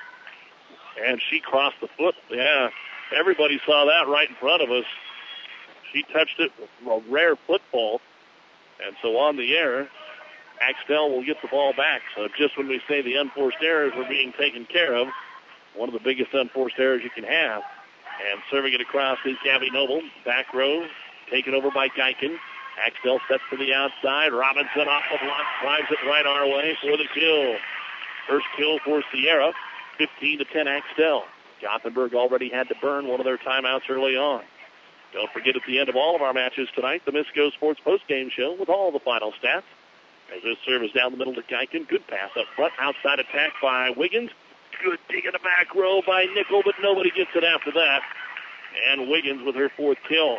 And she crossed the foot. Yeah, everybody saw that right in front of us. She touched it with a rare football. And so on the air, Axtell will get the ball back. So just when we say the unforced errors were being taken care of, one of the biggest unforced errors you can have. And serving it across is Gabby Noble. Back row, taken over by Geiken. Axtell sets to the outside. Robinson off the block, drives it right our way for the kill. First kill for Sierra, fifteen to ten Axtell. Gothenburg already had to burn one of their timeouts early on. Don't forget, at the end of all of our matches tonight, the Misco Sports postgame show with all the final stats. As this serve is down the middle to Geiken. Good pass up front. Outside attack by Wiggins. Good dig in the back row by Nickel, but nobody gets it after that. And Wiggins with her fourth kill.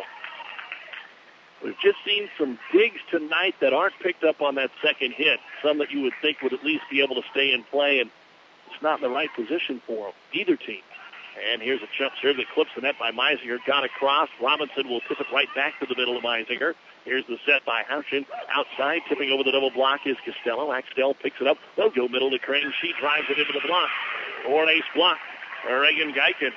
We've just seen some digs tonight that aren't picked up on that second hit. Some that you would think would at least be able to stay in play, and it's not in the right position for them, either team. And here's a jump serve that clips the net by Meisinger. Got across. Robinson will tip it right back to the middle of Meisinger. Here's the set by Houchin. Outside, tipping over the double block is Costello. Axtell picks it up. They'll go middle to Crane. She drives it into the block. Or an ace block. Reagan Geiken.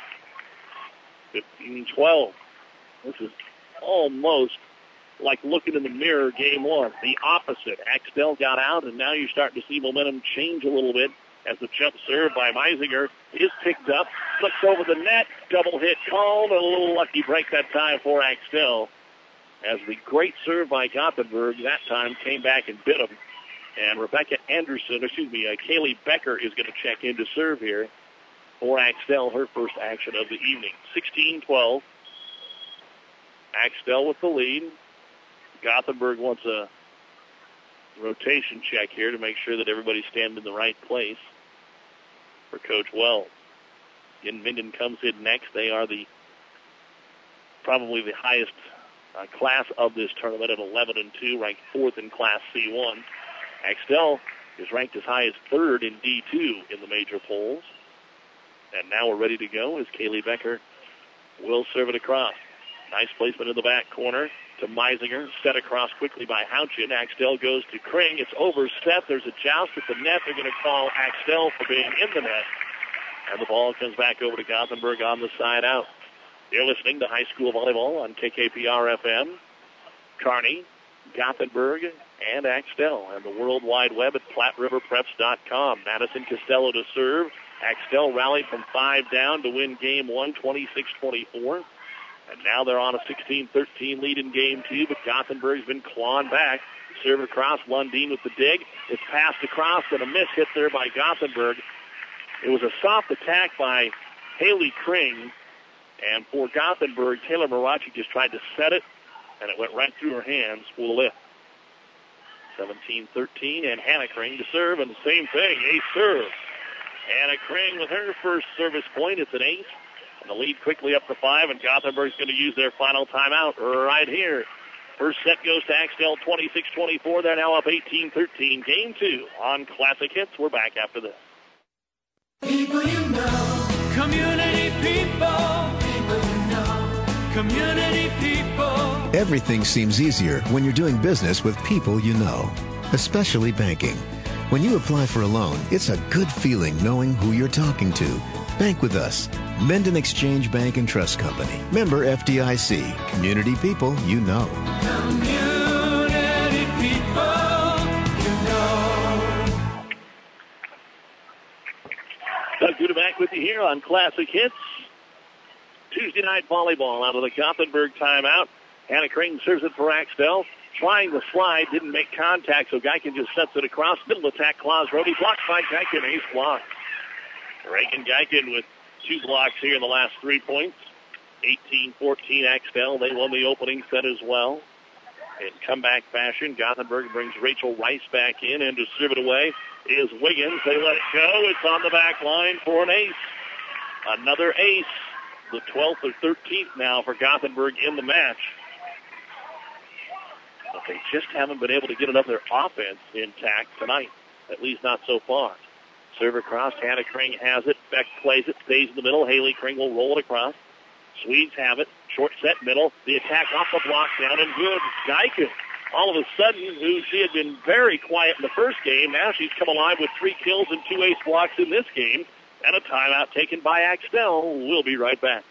fifteen twelve. This is almost like looking in the mirror game one. The opposite. Axtell got out, and now you're starting to see momentum change a little bit as the jump serve by Meisinger is picked up. Flicks over the net. Double hit called. A little lucky break that time for Axtell. As the great serve by Gothenburg that time came back and bit him. And Rebecca Anderson, excuse me, uh, Kaylee Becker is going to check in to serve here for Axtell, her first action of the evening. sixteen twelve. Axtell with the lead. Gothenburg wants a rotation check here to make sure that everybody's standing in the right place for Coach Wells. Again, Minden comes in next. They are the probably the highest uh, class of this tournament at eleven and two, ranked fourth in Class C one. Axtell is ranked as high as third in D two in the major polls. And now we're ready to go as Kaylee Becker will serve it across. Nice placement in the back corner. to Meisinger. Set across quickly by Houchin. Axtell goes to Kring. It's overset. There's a joust at the net. They're going to call Axtell for being in the net. And the ball comes back over to Gothenburg on the side out. You're listening to High School Volleyball on K K P R F M. Kearney, Gothenburg, and Axtell. And the World Wide Web at Platte River Preps dot com. Madison Costello to serve. Axtell rallied from five down to win game one, twenty-six twenty-four. And now they're on a sixteen thirteen lead in game two, but Gothenburg's been clawing back. Serve across, Lundin with the dig. It's passed across and a miss hit there by Gothenburg. It was a soft attack by Haley Kring. And for Gothenburg, Taylor Marachi just tried to set it, and it went right through her hands for the lift. seventeen thirteen, and Hannah Kring to serve, and the same thing, ace serve. Hannah Kring with her first service point. It's an ace. And the lead quickly up to five, and Gothenburg's going to use their final timeout right here. First set goes to Axtell, twenty-six twenty-four. They're now up eighteen thirteen. Game two on Classic Hits. We're back after this. People you know, community people, people you know, community people. Everything seems easier when you're doing business with people you know, especially banking. When you apply for a loan, it's a good feeling knowing who you're talking to. Bank with us. Menden Exchange Bank and Trust Company. Member F D I C. Community people you know. Community people you know. Doug Duda back with you here on Classic Hits. Tuesday night volleyball out of the Gothenburg timeout. Hannah Kring serves it for Axtell. Trying the slide, didn't make contact, so Geiken just sets it across. Middle attack, Claus Rohde. Blocked by Geiken, ace block. Reagan Geiken with two blocks here in the last three points. eighteen fourteen Axtell. They won the opening set as well. In comeback fashion, Gothenburg brings Rachel Rice back in, and to serve it away is Wiggins. They let it go. It's on the back line for an ace. Another ace. The twelfth or thirteenth now for Gothenburg in the match. But they just haven't been able to get enough of their offense intact tonight, at least not so far. Serve across. Hannah Kring has it. Beck plays it. Stays in the middle. Haley Kring will roll it across. Swedes have it. Short set middle. The attack off the block down and good. Geiken, all of a sudden, who she had been very quiet in the first game, now she's come alive with three kills and two ace blocks in this game. And a timeout taken by Axtell. We'll be right back.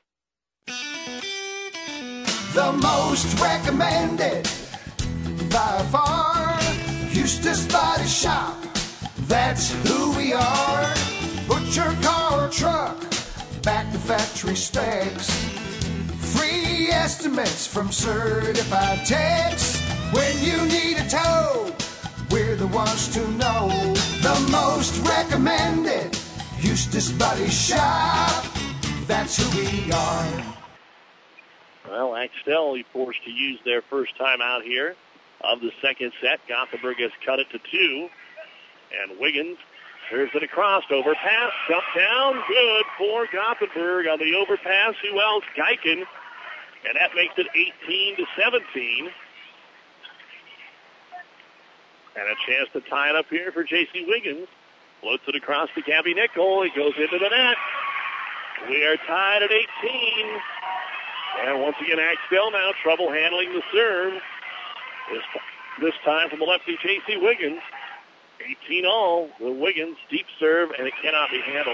The most recommended by far, Eustace Body Shop. That's who we are. Put your car or truck back to factory specs. Free estimates from certified techs. When you need a tow, we're the ones to know. The most recommended Eustace Body Shop. That's who we are. Well, Axtell forced to use their first time out here of the second set. Gothenburg has cut it to two. And Wiggins serves it across. Overpass. Jump down. Good for Gothenburg on the overpass. Who else? Geiken. And that makes it eighteen to seventeen. And a chance to tie it up here for J C Wiggins. Floats it across to Gabby Nickel. It goes into the net. We are tied at eighteen. And once again, Axtell now trouble handling the serve. This, this time from the lefty, J C Wiggins. eighteen all. The Wiggins deep serve, and it cannot be handled.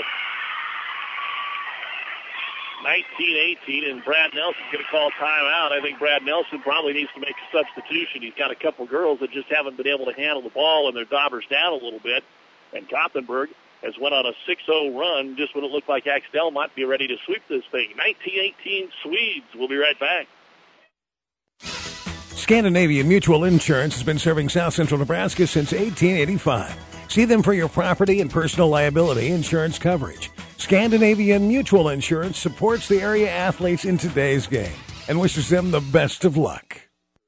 nineteen eighteen, and Brad Nelson's going to call timeout. I think Brad Nelson probably needs to make a substitution. He's got a couple girls that just haven't been able to handle the ball, and their daubers down a little bit. And Gothenburg has went on a six oh run just when it looked like Axtell might be ready to sweep this thing. nineteen eighteen Swedes. We'll be right back. Scandinavian Mutual Insurance has been serving South Central Nebraska since eighteen eighty-five. See them for your property and personal liability insurance coverage. Scandinavian Mutual Insurance supports the area athletes in today's game and wishes them the best of luck.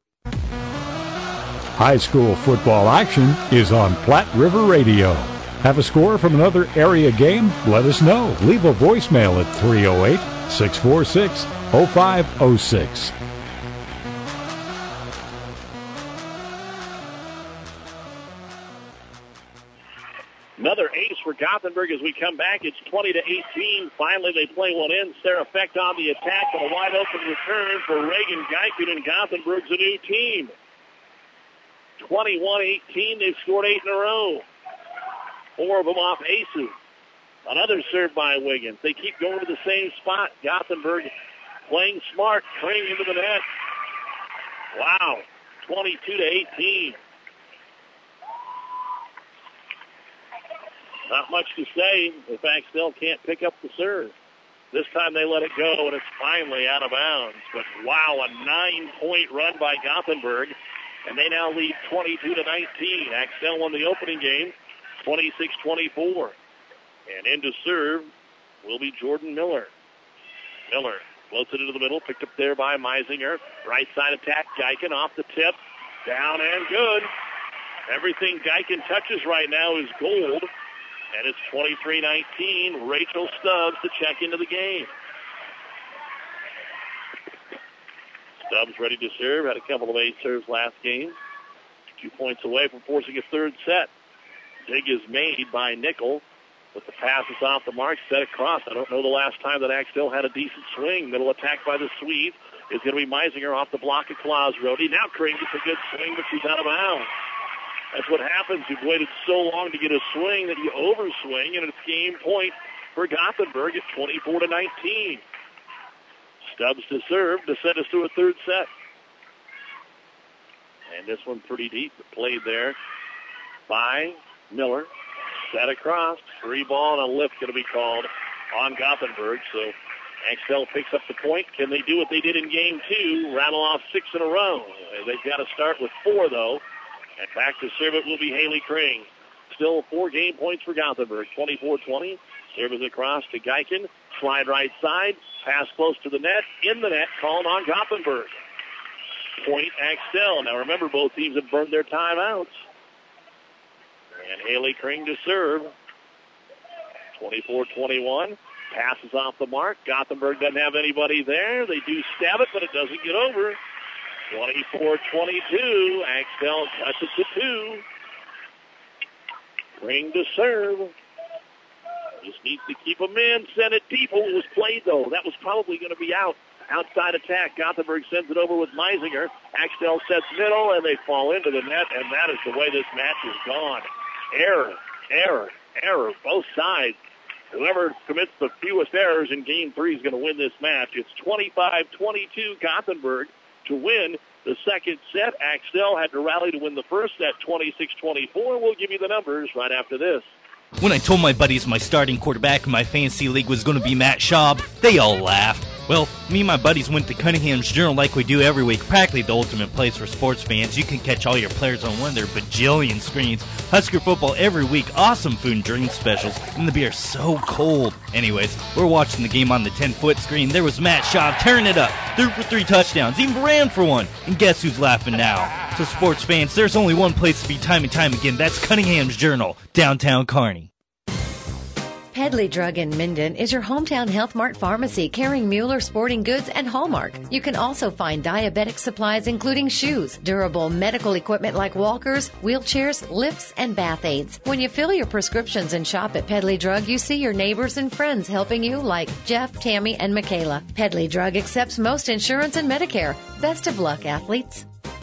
High school football action is on Platte River Radio. Have a score from another area game? Let us know. Leave a voicemail at three oh eight, six four six, oh five oh six. Another ace for Gothenburg as we come back. It's twenty to eighteen. Finally, they play one in. Sarah Fecht on the attack, but a wide open return for Reagan Geiken, and Gothenburg's a new team. twenty-one eighteen. They've scored eight in a row. Four of them off aces. Another serve by Wiggins. They keep going to the same spot. Gothenburg playing smart. Kring into the net. Wow. twenty-two to eighteen. Not much to say if Axtell can't pick up the serve. This time they let it go, and it's finally out of bounds. But, wow, a nine-point run by Gothenburg, and they now lead twenty-two to nineteen. Axtell won the opening game, twenty-six twenty-four. And in to serve will be Jordan Miller. Miller floats it into the middle, picked up there by Meisinger. Right side attack, Geiken off the tip. Down and good. Everything Geiken touches right now is gold. And it's twenty-three nineteen. Rachel Stubbs to check into the game. Stubbs ready to serve. Had a couple of ace serves last game. Two points away from forcing a third set. Dig is made by Nickel. But the pass is off the mark, set across. I don't know the last time that Axtell had a decent swing. Middle attack by the Swede is going to be Meisinger off the block of Klaus Rode. Now Kring gets a good swing, but she's out of bounds. That's what happens. You've waited so long to get a swing that you overswing, and it's game point for Gothenburg at twenty-four to nineteen. Stubbs to serve to send us to a third set. And this one pretty deep, played there by Miller. Set across. Free ball and a lift going to be called on Gothenburg. So Axtell picks up the point. Can they do what they did in game two? Rattle off six in a row. They've got to start with four, though. And back to serve it will be Haley Kring. Still four game points for Gothenburg. twenty-four twenty. Service across to Geiken. Slide right side. Pass close to the net. In the net. Called on Gothenburg. Point Axtell. Now remember, both teams have burned their timeouts. And Haley Kring to serve. twenty-four twenty-one. Passes off the mark. Gothenburg doesn't have anybody there. They do stab it, but it doesn't get over. twenty-four twenty-two. Axtell cuts it to two. Kring to serve. Just needs to keep them in. Send it deep. Oh, it was played, though. That was probably going to be out. Outside attack. Gothenburg sends it over with Meisinger. Axtell sets middle, and they fall into the net, and that is the way this match is gone. Error, error, error. Both sides. Whoever commits the fewest errors in game three is going to win this match. It's twenty-five twenty-two Gothenburg to win the second set. Axtell had to rally to win the first set, twenty-six twenty-four. We'll give you the numbers right after this. When I told my buddies my starting quarterback in my fantasy league was going to be Matt Schaub, they all laughed. Well, me and my buddies went to Cunningham's Journal like we do every week, practically the ultimate place for sports fans. You can catch all your players on one of their bajillion screens. Husker football every week, awesome food and drink specials, and the beer is so cold. Anyways, we're watching the game on the ten-foot screen. There was Matt Schaub tearing it up, threw for three touchdowns, even ran for one. And guess who's laughing now? So sports fans, there's only one place to be time and time again. That's Cunningham's Journal, downtown Kearney. Pedley Drug in Minden is your hometown Health Mart pharmacy carrying Mueller Sporting Goods and Hallmark. You can also find diabetic supplies including shoes, durable medical equipment like walkers, wheelchairs, lifts, and bath aids. When you fill your prescriptions and shop at Pedley Drug, you see your neighbors and friends helping you like Jeff, Tammy, and Michaela. Pedley Drug accepts most insurance and Medicare. Best of luck, athletes.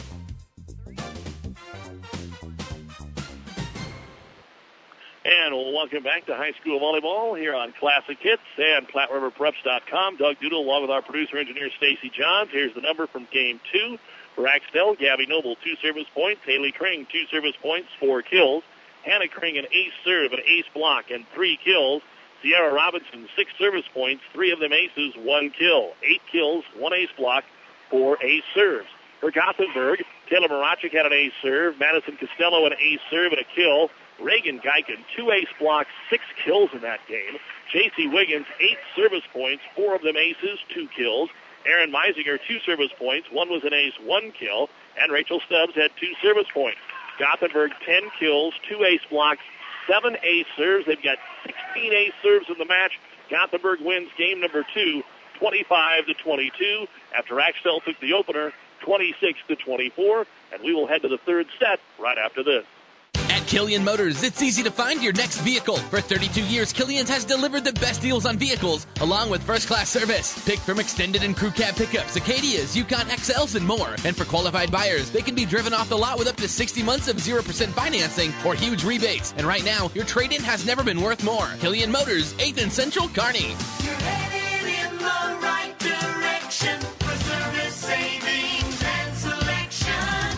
And we'll welcome back to high school volleyball here on Classic Hits and Platte River Preps dot com. Doug Doodle along with our producer-engineer Stacy Johns. Here's the number from game two. For Axtell, Gabby Noble, two service points. Haley Kring, two service points, four kills. Hannah Kring, an ace serve, an ace block, and three kills. Sierra Robinson, six service points, three of them aces, one kill. Eight kills, one ace block, four ace serves. For Gothenburg, Taylor Marachik had an ace serve. Madison Costello, an ace serve and a kill. Reagan Geiken, two ace blocks, six kills in that game. J C Wiggins, eight service points, four of them aces, two kills. Aaron Meisinger, two service points, one was an ace, one kill. And Rachel Stubbs had two service points. Gothenburg, ten kills, two ace blocks, seven ace serves. They've got sixteen ace serves in the match. Gothenburg wins game number two, twenty-five to twenty-two. After Axtell took the opener, twenty-six to twenty-four. And we will head to the third set right after this. At Killian Motors, it's easy to find your next vehicle. For thirty-two years, Killian's has delivered the best deals on vehicles, along with first-class service. Pick from extended and crew cab pickups, Acadias, Yukon X Ls, and more. And for qualified buyers, they can be driven off the lot with up to sixty months of zero percent financing or huge rebates. And right now, your trade-in has never been worth more. Killian Motors, eighth and Central, Kearney. You're headed in the right direction for service, savings, and selection.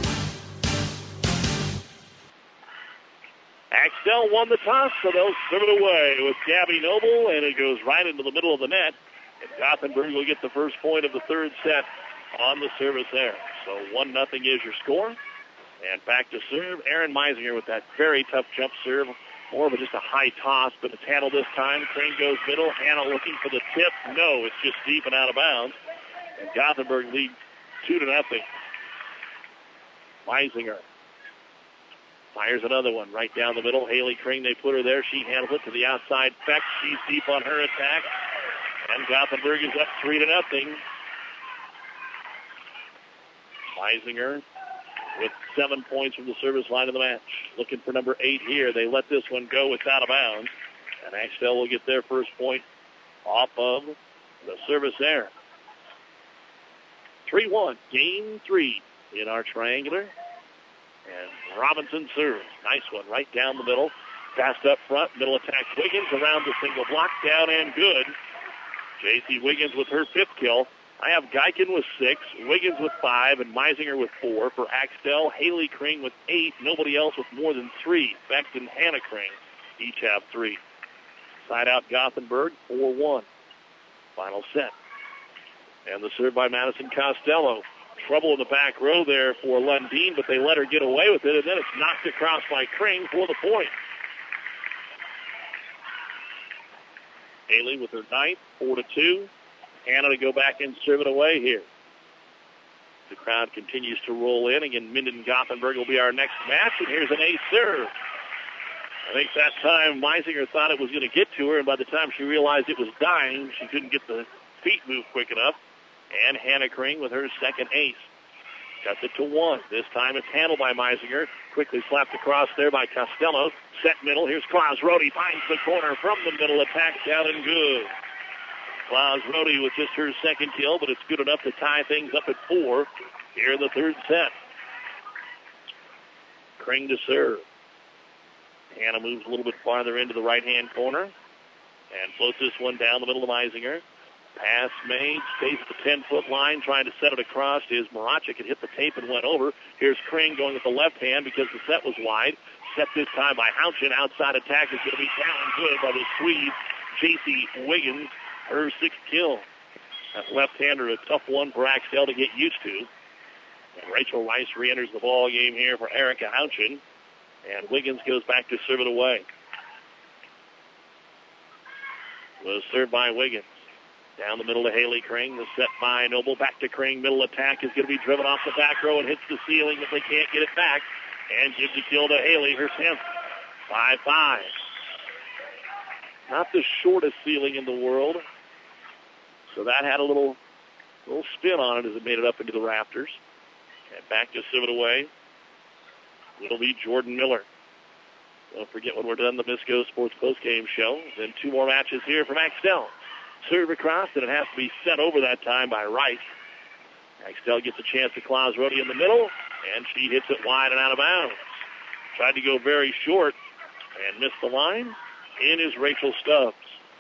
Axtell won the toss, so they'll serve it away with Gabby Noble, and it goes right into the middle of the net. And Gothenburg will get the first point of the third set on the service there. So one nothing is your score. And back to serve, Aaron Meisinger with that very tough jump serve. More of a, just a high toss, but it's handled this time. Crane goes middle. Hannah looking for the tip. No, it's just deep and out of bounds. And Gothenburg leads two to nothing. Meisinger fires another one right down the middle. Haley Crane, they put her there. She handles it to the outside. Beck, she's deep on her attack. And Gothenburg is up three to nothing. Meisinger with seven points from the service line of the match. Looking for number eight here. They let this one go. It's out of bounds. And Axtell will get their first point off of the service there. three one, game three in our triangular. And Robinson serves. Nice one right down the middle. Passed up front. Middle attack Wiggins around the single block. Down and good. J C Wiggins with her fifth kill. I have Geiken with six, Wiggins with five, and Meisinger with four. For Axtell, Haley Crane with eight. Nobody else with more than three. Beck and Hannah Crane each have three. Side out Gothenburg, four one. Final set. And the serve by Madison Costello. Trouble in the back row there for Lundeen, but they let her get away with it, and then it's knocked across by Crane for the point. Haley with her ninth, four to two. Hannah to go back and serve it away here. The crowd continues to roll in. Again, Minden Gothenburg will be our next match, and here's an ace serve. I think that time Meisinger thought it was going to get to her, and by the time she realized it was dying, she couldn't get the feet moved quick enough. And Hannah Crane with her second ace. Cuts it to one. This time it's handled by Meisinger. Quickly slapped across there by Costello. Set middle. Here's Klaus Rohde. Finds the corner from the middle. Attack down and good. Klaus Rohde with just her second kill, but it's good enough to tie things up at four here in the third set. Crane to serve. Hannah moves a little bit farther into the right-hand corner and floats this one down the middle of Meisinger. Pass made, stays at the ten-foot line, trying to set it across is Marachik. It hit the tape and went over. Here's Crane going with the left hand because the set was wide. Set this time by Houchin. Outside attack is going to be down good by the Swede, J C Wiggins, her sixth kill. That left-hander, a tough one for Axtell to get used to. And Rachel Rice re-enters the ball game here for Erica Houchin. And Wiggins goes back to serve it away. Was served by Wiggins. Down the middle to Haley Crane. The set by Noble. Back to Crane. Middle attack is going to be driven off the back row and hits the ceiling, but they can't get it back. And gives the kill to Haley, her tenth. five five. Not the shortest ceiling in the world. So that had a little, little spin on it as it made it up into the rafters. And back to serve it away. It'll be Jordan Miller. Don't forget when we're done the Misco Sports Postgame Show. Then two more matches here from Axtell. Serve across, and it has to be set over that time by Rice. Axtell gets a chance to Klaus Rohde in the middle, and she hits it wide and out of bounds. Tried to go very short and missed the line. In is Rachel Stubbs.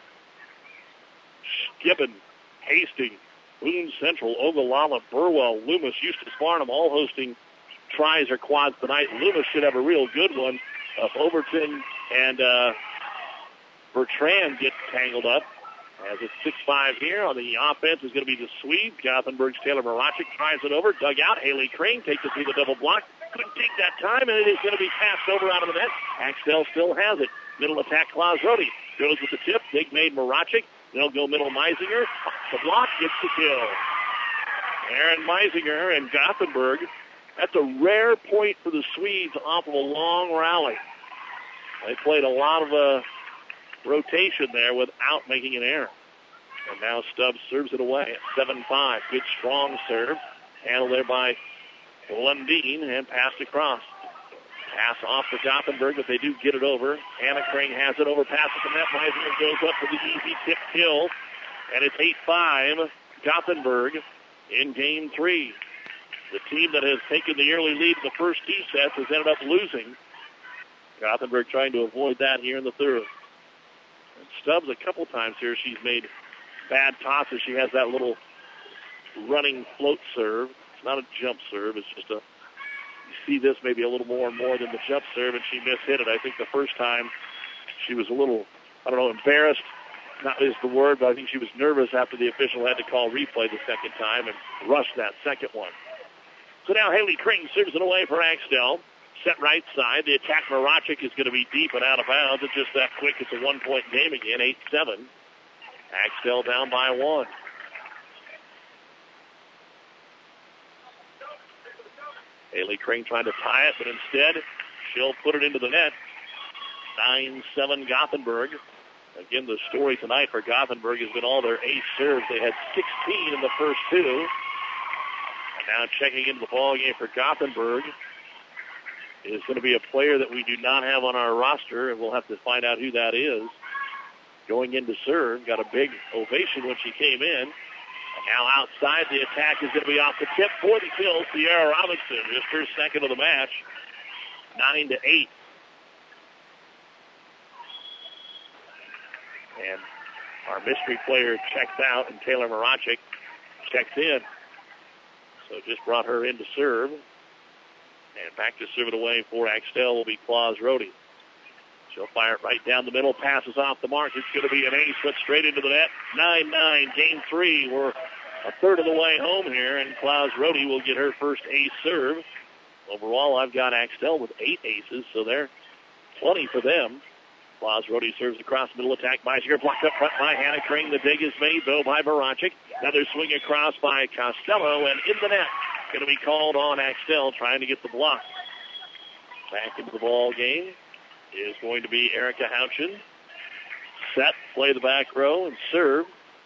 Gibbon, Hastings, Boone Central, Ogallala, Burwell, Loomis, Eustis Farnham, all hosting tries or quads tonight. Loomis should have a real good one. If Overton and uh, Bertrand get tangled up. As it's six five here on the offense is going to be the Swedes. Gothenburg's Taylor Marachik tries it over. Dug out. Haley Crane takes it through the double block. Couldn't take that time, and it is going to be passed over out of the net. Axtell still has it. Middle attack, Klaus Rohde. Goes with the tip. Big made Marachik. They'll go middle Meisinger. The block gets the kill. Aaron Meisinger and Gothenburg. That's a rare point for the Swedes off of a long rally. They played a lot of uh, rotation there without making an error. And now Stubbs serves it away at seven five. Good strong serve. Handled there by Lundeen and passed across. Pass off to Gothenburg, but they do get it over. Hannah Crane has it over, passes the net. Meisinger goes up for the easy tip kill. And it's eight five, Gothenburg in game three. The team that has taken the early lead in the first two sets has ended up losing. Gothenburg trying to avoid that here in the third. And Stubbs, a couple times here, she's made bad tosses. She has that little running float serve. It's not a jump serve. It's just a, you see this maybe a little more and more than the jump serve, and she mishit it. I think the first time she was a little, I don't know, embarrassed. Not is the word, but I think she was nervous after the official had to call replay the second time and rushed that second one. So now Haley Crane serves it away for Axtell. Set right side. The attack, Marachik, is going to be deep and out of bounds. It's just that quick. It's a one-point game again, eight seven. Axtell down by one. Haley Crane trying to tie it, but instead she'll put it into the net. nine seven Gothenburg. Again, the story tonight for Gothenburg has been all their ace serves. They had sixteen in the first two. And now checking into the ball game for Gothenburg is going to be a player that we do not have on our roster, and we'll have to find out who that is. Going into serve, got a big ovation when she came in. And now outside, the attack is going to be off the tip for the kill. Sierra Robinson, just her second of the match, nine to eight. And our mystery player checks out, and Taylor Marachik checks in. So just brought her in to serve. And back to serve it away for Axtell will be Claus Rohde. She'll fire it right down the middle, passes off the mark. It's going to be an ace, but straight into the net. nine nine, game three. We're a third of the way home here, and Claus Rohde will get her first ace serve. Overall, I've got Axtell with eight aces, so they're plenty for them. Claus Rohde serves across middle attack. Meisinger blocked up front by Hannah Crane. The dig is made, though, by Marachik. Another swing across by Costello, and in the net. Going to be called on Axtell, trying to get the block. Back into the ball game is going to be Erica Houchin. Set, play the back row, and serve.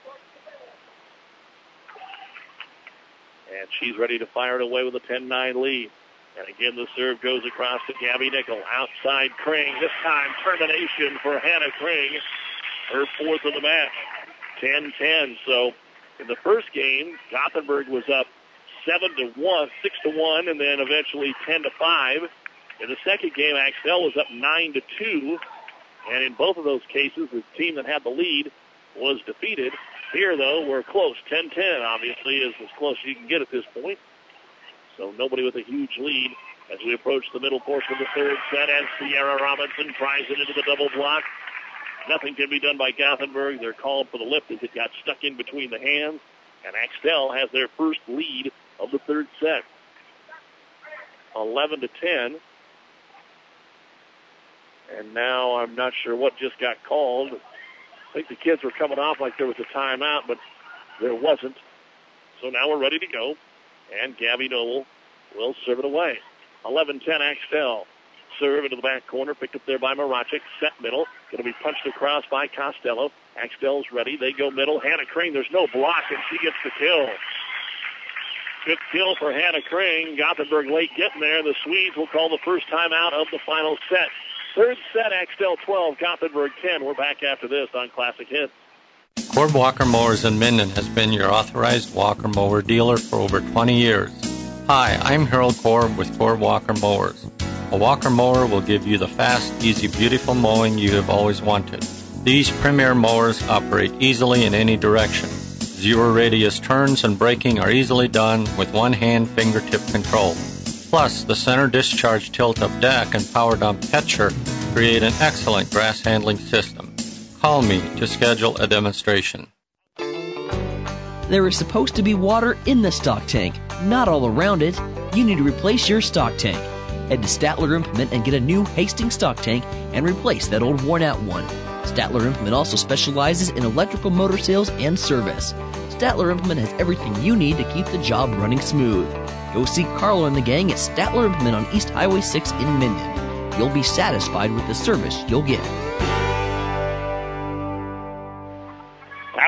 And she's ready to fire it away with a ten nine lead. And again, the serve goes across to Gabby Nickel. Outside Crane. This time, termination for Hannah Crane. Her fourth of the match. ten ten. So in the first game, Gothenburg was up seven to one, six to one, and then eventually ten to five. In the second game, Axtell was up nine to two. And in both of those cases, the team that had the lead was defeated. Here, though, we're close. ten ten, obviously, is as close as you can get at this point. So nobody with a huge lead as we approach the middle portion of the third set, as Sierra Robinson tries it into the double block. Nothing can be done by Gothenburg. They're called for the lift as it got stuck in between the hands. And Axtell has their first lead of the third set. eleven to ten. And now I'm not sure what just got called. I think the kids were coming off like there was a timeout, but there wasn't. So now we're ready to go. And Gabby Noble will serve it away. eleven ten Axtell. Serve into the back corner, picked up there by Marachik. Set middle. Going to be punched across by Costello. Axtell's ready. They go middle. Hannah Crane, there's no block, and she gets the kill. Good kill for Hannah Crane. Gothenburg late getting there. The Swedes will call the first time out of the final set. Third set, Axtell twelve, Gothenburg ten. We're back after this on Classic Hits. Korb Walker Mowers in Minden has been your authorized Walker mower dealer for over twenty years. Hi, I'm Harold Korb with Korb Walker Mowers. A Walker mower will give you the fast, easy, beautiful mowing you have always wanted. These premier mowers operate easily in any direction. Zero radius turns and braking are easily done with one-hand fingertip control. Plus, the center discharge tilt-up deck and power dump catcher create an excellent grass handling system. Call me to schedule a demonstration. There is supposed to be water in the stock tank, not all around it. You need to replace your stock tank. Head to Statler Implement and get a new Hastings stock tank and replace that old worn-out one. Statler Implement also specializes in electrical motor sales and service. Statler Implement has everything you need to keep the job running smooth. Go see Carlo and the gang at Statler Implement on East Highway six in Minden. You'll be satisfied with the service you'll get.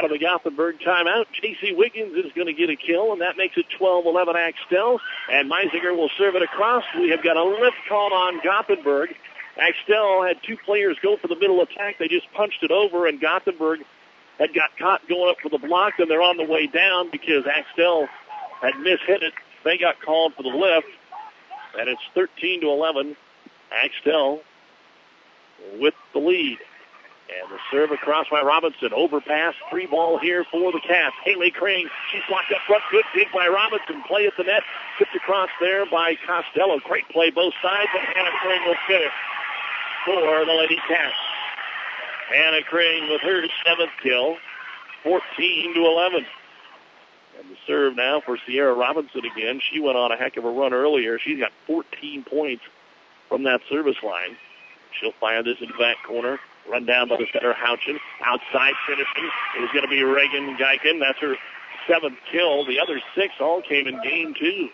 Out of the Gothenburg timeout, J C Wiggins is going to get a kill, and that makes it twelve eleven Axtell. And Meisinger will serve it across. We have got a lift called on Gothenburg. Axtell had two players go for the middle attack. They just punched it over, and Gothenburg had got caught going up for the block, and they're on the way down because Axtell had mishit it. They got called for the lift, and it's thirteen to eleven. Axtell with the lead. And the serve across by Robinson. Overpass, free ball here for the Cats. Haley Crane, she's blocked up front. Good dig by Robinson. Play at the net. Tipped across there by Costello. Great play both sides, and Hannah Crane will finish for the Lady Cats. Hannah Crane with her seventh kill, fourteen to eleven. And the serve now for Sierra Robinson again. She went on a heck of a run earlier. She's got fourteen points from that service line. She'll fire this into the back corner. Run down by the center, Houchin. Outside finishing is going to be Reagan Geiken. That's her seventh kill. The other six all came in game two.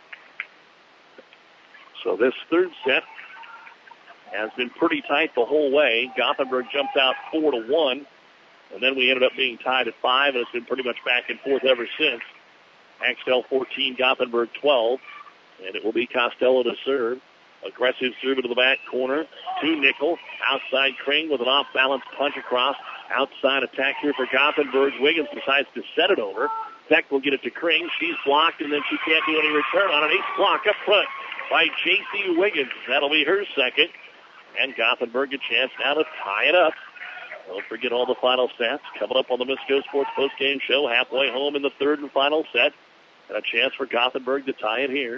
So this third set has been pretty tight the whole way. Gothenburg jumped out four to one, and then we ended up being tied at five, and it's been pretty much back and forth ever since. Axtell fourteen, Gothenburg twelve, and it will be Costello to serve. Aggressive serve into the back corner to Nickel. Outside Crane with an off-balance punch across. Outside attack here for Gothenburg. Wiggins decides to set it over. Beck will get it to Crane. She's blocked, and then she can't do any return on it. Ace block up front by J C Wiggins. That'll be her second. And Gothenburg a chance now to tie it up. Don't forget all the final stats coming up on the Misco Sports postgame show. Halfway home in the third and final set. And a chance for Gothenburg to tie it here.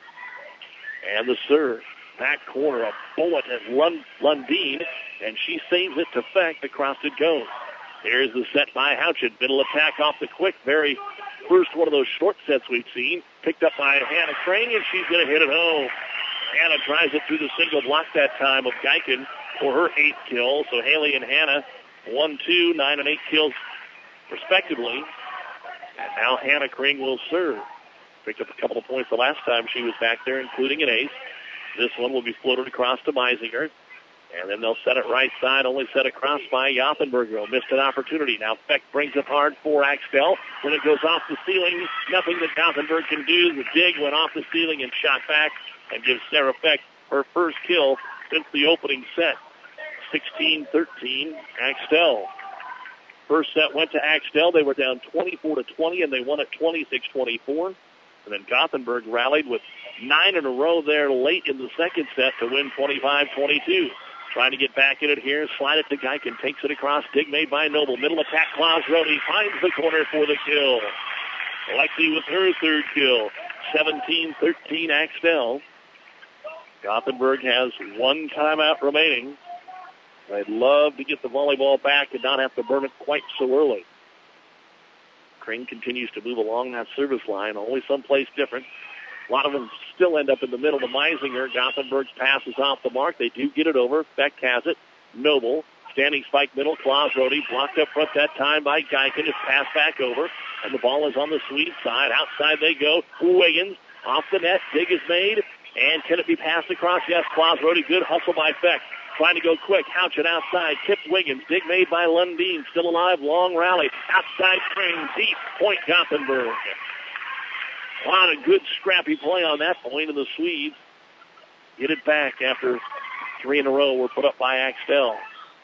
And the serve. Back corner, a bullet at Lund- Lundeen, and she saves it to Feck. Across it goes. Here's the set by Houchin. Middle attack off the quick. Very first one of those short sets we've seen. Picked up by Hannah Crane, and she's going to hit it home. Hannah tries it through the single block that time of Geiken for her eighth kill. So Haley and Hannah, one, two, nine, and eight kills respectively. And now Hannah Crane will serve. Picked up a couple of points the last time she was back there, including an ace. This one will be floated across to Meisinger. And then they'll set it right side, only set across by Gothenburg. Missed an opportunity. Now Beck brings it hard for Axtell. When it goes off the ceiling, nothing that Gothenburg can do. The dig went off the ceiling and shot back and gives Sarah Beck her first kill since the opening set. sixteen thirteen, Axtell. First set went to Axtell. They were down twenty-four to twenty, and they won at twenty-six twenty-four. And then Gothenburg rallied with nine in a row there late in the second set to win twenty-five twenty-two. Trying to get back in it here. Slide it to Geiken. Takes it across. Dig made by Noble. Middle attack. Klaus Rode finds the corner for the kill. Lexi with her third kill. seventeen thirteen Axtell. Gothenburg has one timeout remaining. I'd love to get the volleyball back and not have to burn it quite so early. Crane continues to move along that service line, always someplace different. A lot of them still end up in the middle to Meisinger. Gothenburg's pass is off the mark. They do get it over. Beck has it. Noble, standing spike middle. Klaus Rode blocked up front that time by Geiken. It's passed back over, and the ball is on the Swede side. Outside they go. Wiggins off the net. Dig is made, and can it be passed across? Yes, Klaus Rode. Good hustle by Beck. Trying to go quick. Houchin outside. Tipped Wiggins. Dig made by Lundeen. Still alive. Long rally. Outside Crane. Deep. Point Gothenburg. A lot of good scrappy play on that point, and the Swedes get it back after three in a row were put up by Axtell.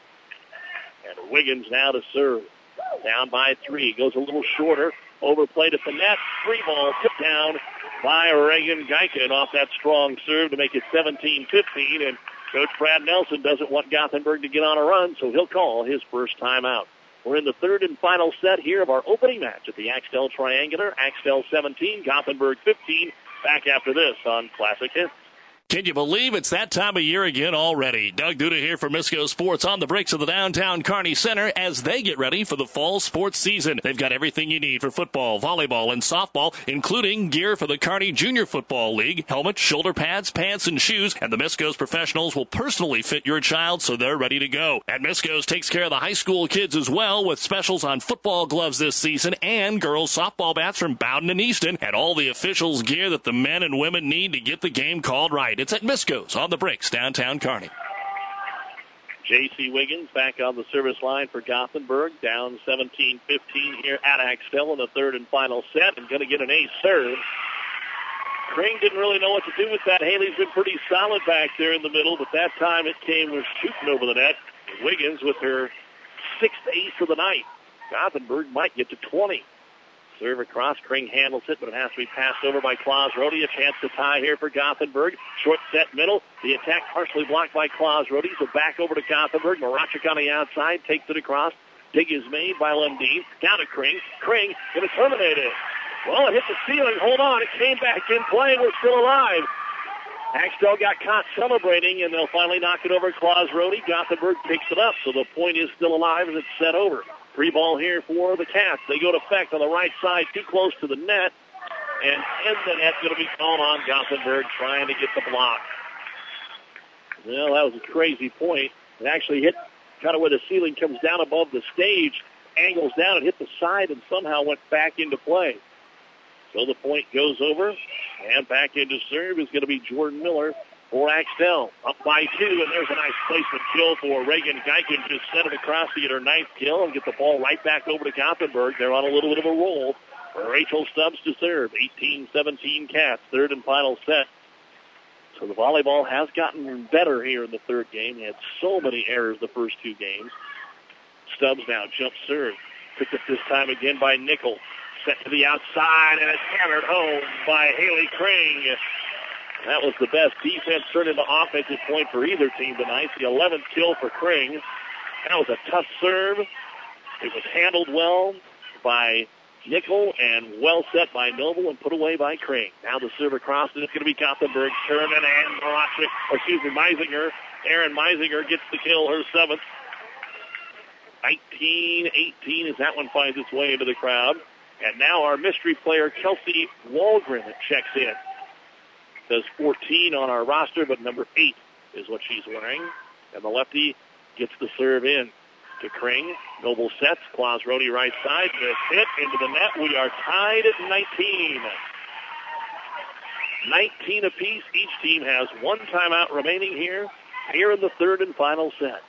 And Wiggins now to serve. Down by three. Goes a little shorter. Overplayed at the net. Free ball tipped down by Reagan Geiken off that strong serve to make it seventeen fifteen. And Coach Brad Nelson doesn't want Gothenburg to get on a run, so he'll call his first timeout. We're in the third and final set here of our opening match at the Axtell Triangular. Axtell seventeen, Gothenburg fifteen. Back after this on Classic Hits. Can you believe it's that time of year again already? Doug Duda here for Misco Sports on the bricks of the downtown Kearney Center as they get ready for the fall sports season. They've got everything you need for football, volleyball, and softball, including gear for the Kearney Junior Football League, helmets, shoulder pads, pants, and shoes, and the Misco's professionals will personally fit your child so they're ready to go. And Misco's takes care of the high school kids as well with specials on football gloves this season and girls softball bats from Bowden and Easton and all the officials' gear that the men and women need to get the game called right. It's at Misco's on the bricks, downtown Kearney. J C. Wiggins back on the service line for Gothenburg, down seventeen fifteen here at Axtell in the third and final set, and going to get an ace serve. Kring didn't really know what to do with that. Haley's been pretty solid back there in the middle, but that time it came with shooting over the net. Wiggins with her sixth ace of the night. Gothenburg might get to twenty. Serve across. Kring handles it, but it has to be passed over by Klaus Rohde. A chance to tie here for Gothenburg. Short set middle. The attack partially blocked by Klaus Rohde. So back over to Gothenburg. Marachik on the outside. Takes it across. Dig is made by Lundin. Down to Kring. Kring going to terminate it. Well, it hit the ceiling. Hold on. It came back in play. We're still alive. Axtell got caught celebrating, and they'll finally knock it over Klaus Rohde. Gothenburg picks it up, so the point is still alive as it's set over. Free ball here for the Cats. They go to Feck on the right side, too close to the net. And in the net going to be called on Gothenburg, trying to get the block. Well, that was a crazy point. It actually hit kind of where the ceiling comes down above the stage, angles down, and hit the side, and somehow went back into play. So the point goes over, and back into serve is going to be Jordan Miller for Axtell. Up by two, and there's a nice placement kill for Reagan Geiken. Just sent it across to get her ninth kill and get the ball right back over to Gothenburg. They're on a little bit of a roll. Rachel Stubbs to serve. eighteen seventeen Cats, third and final set. So the volleyball has gotten better here in the third game. They had so many errors the first two games. Stubbs now jump serve. Picked up this time again by Nickel. Set to the outside, and it's hammered home by Haley Kring. That was the best defense turned into offensive point for either team tonight. The eleventh kill for Kring. That was a tough serve. It was handled well by Nickel and well set by Noble and put away by Kring. Now the serve across, and it's going to be Gothenburg's turn, and Ann Marachik, or excuse me, Meisinger. Aaron Meisinger gets the kill, her seventh. nineteen eighteen as that one finds its way into the crowd. And now our mystery player, Kelsey Walgren, checks in. Does fourteen on our roster, but number eight is what she's wearing. And the lefty gets the serve in to Kring. Noble sets. Klaus Rohde right side. Miss hit into the net. We are tied at nineteen. nineteen apiece. Each team has one timeout remaining here. Here in the third and final set.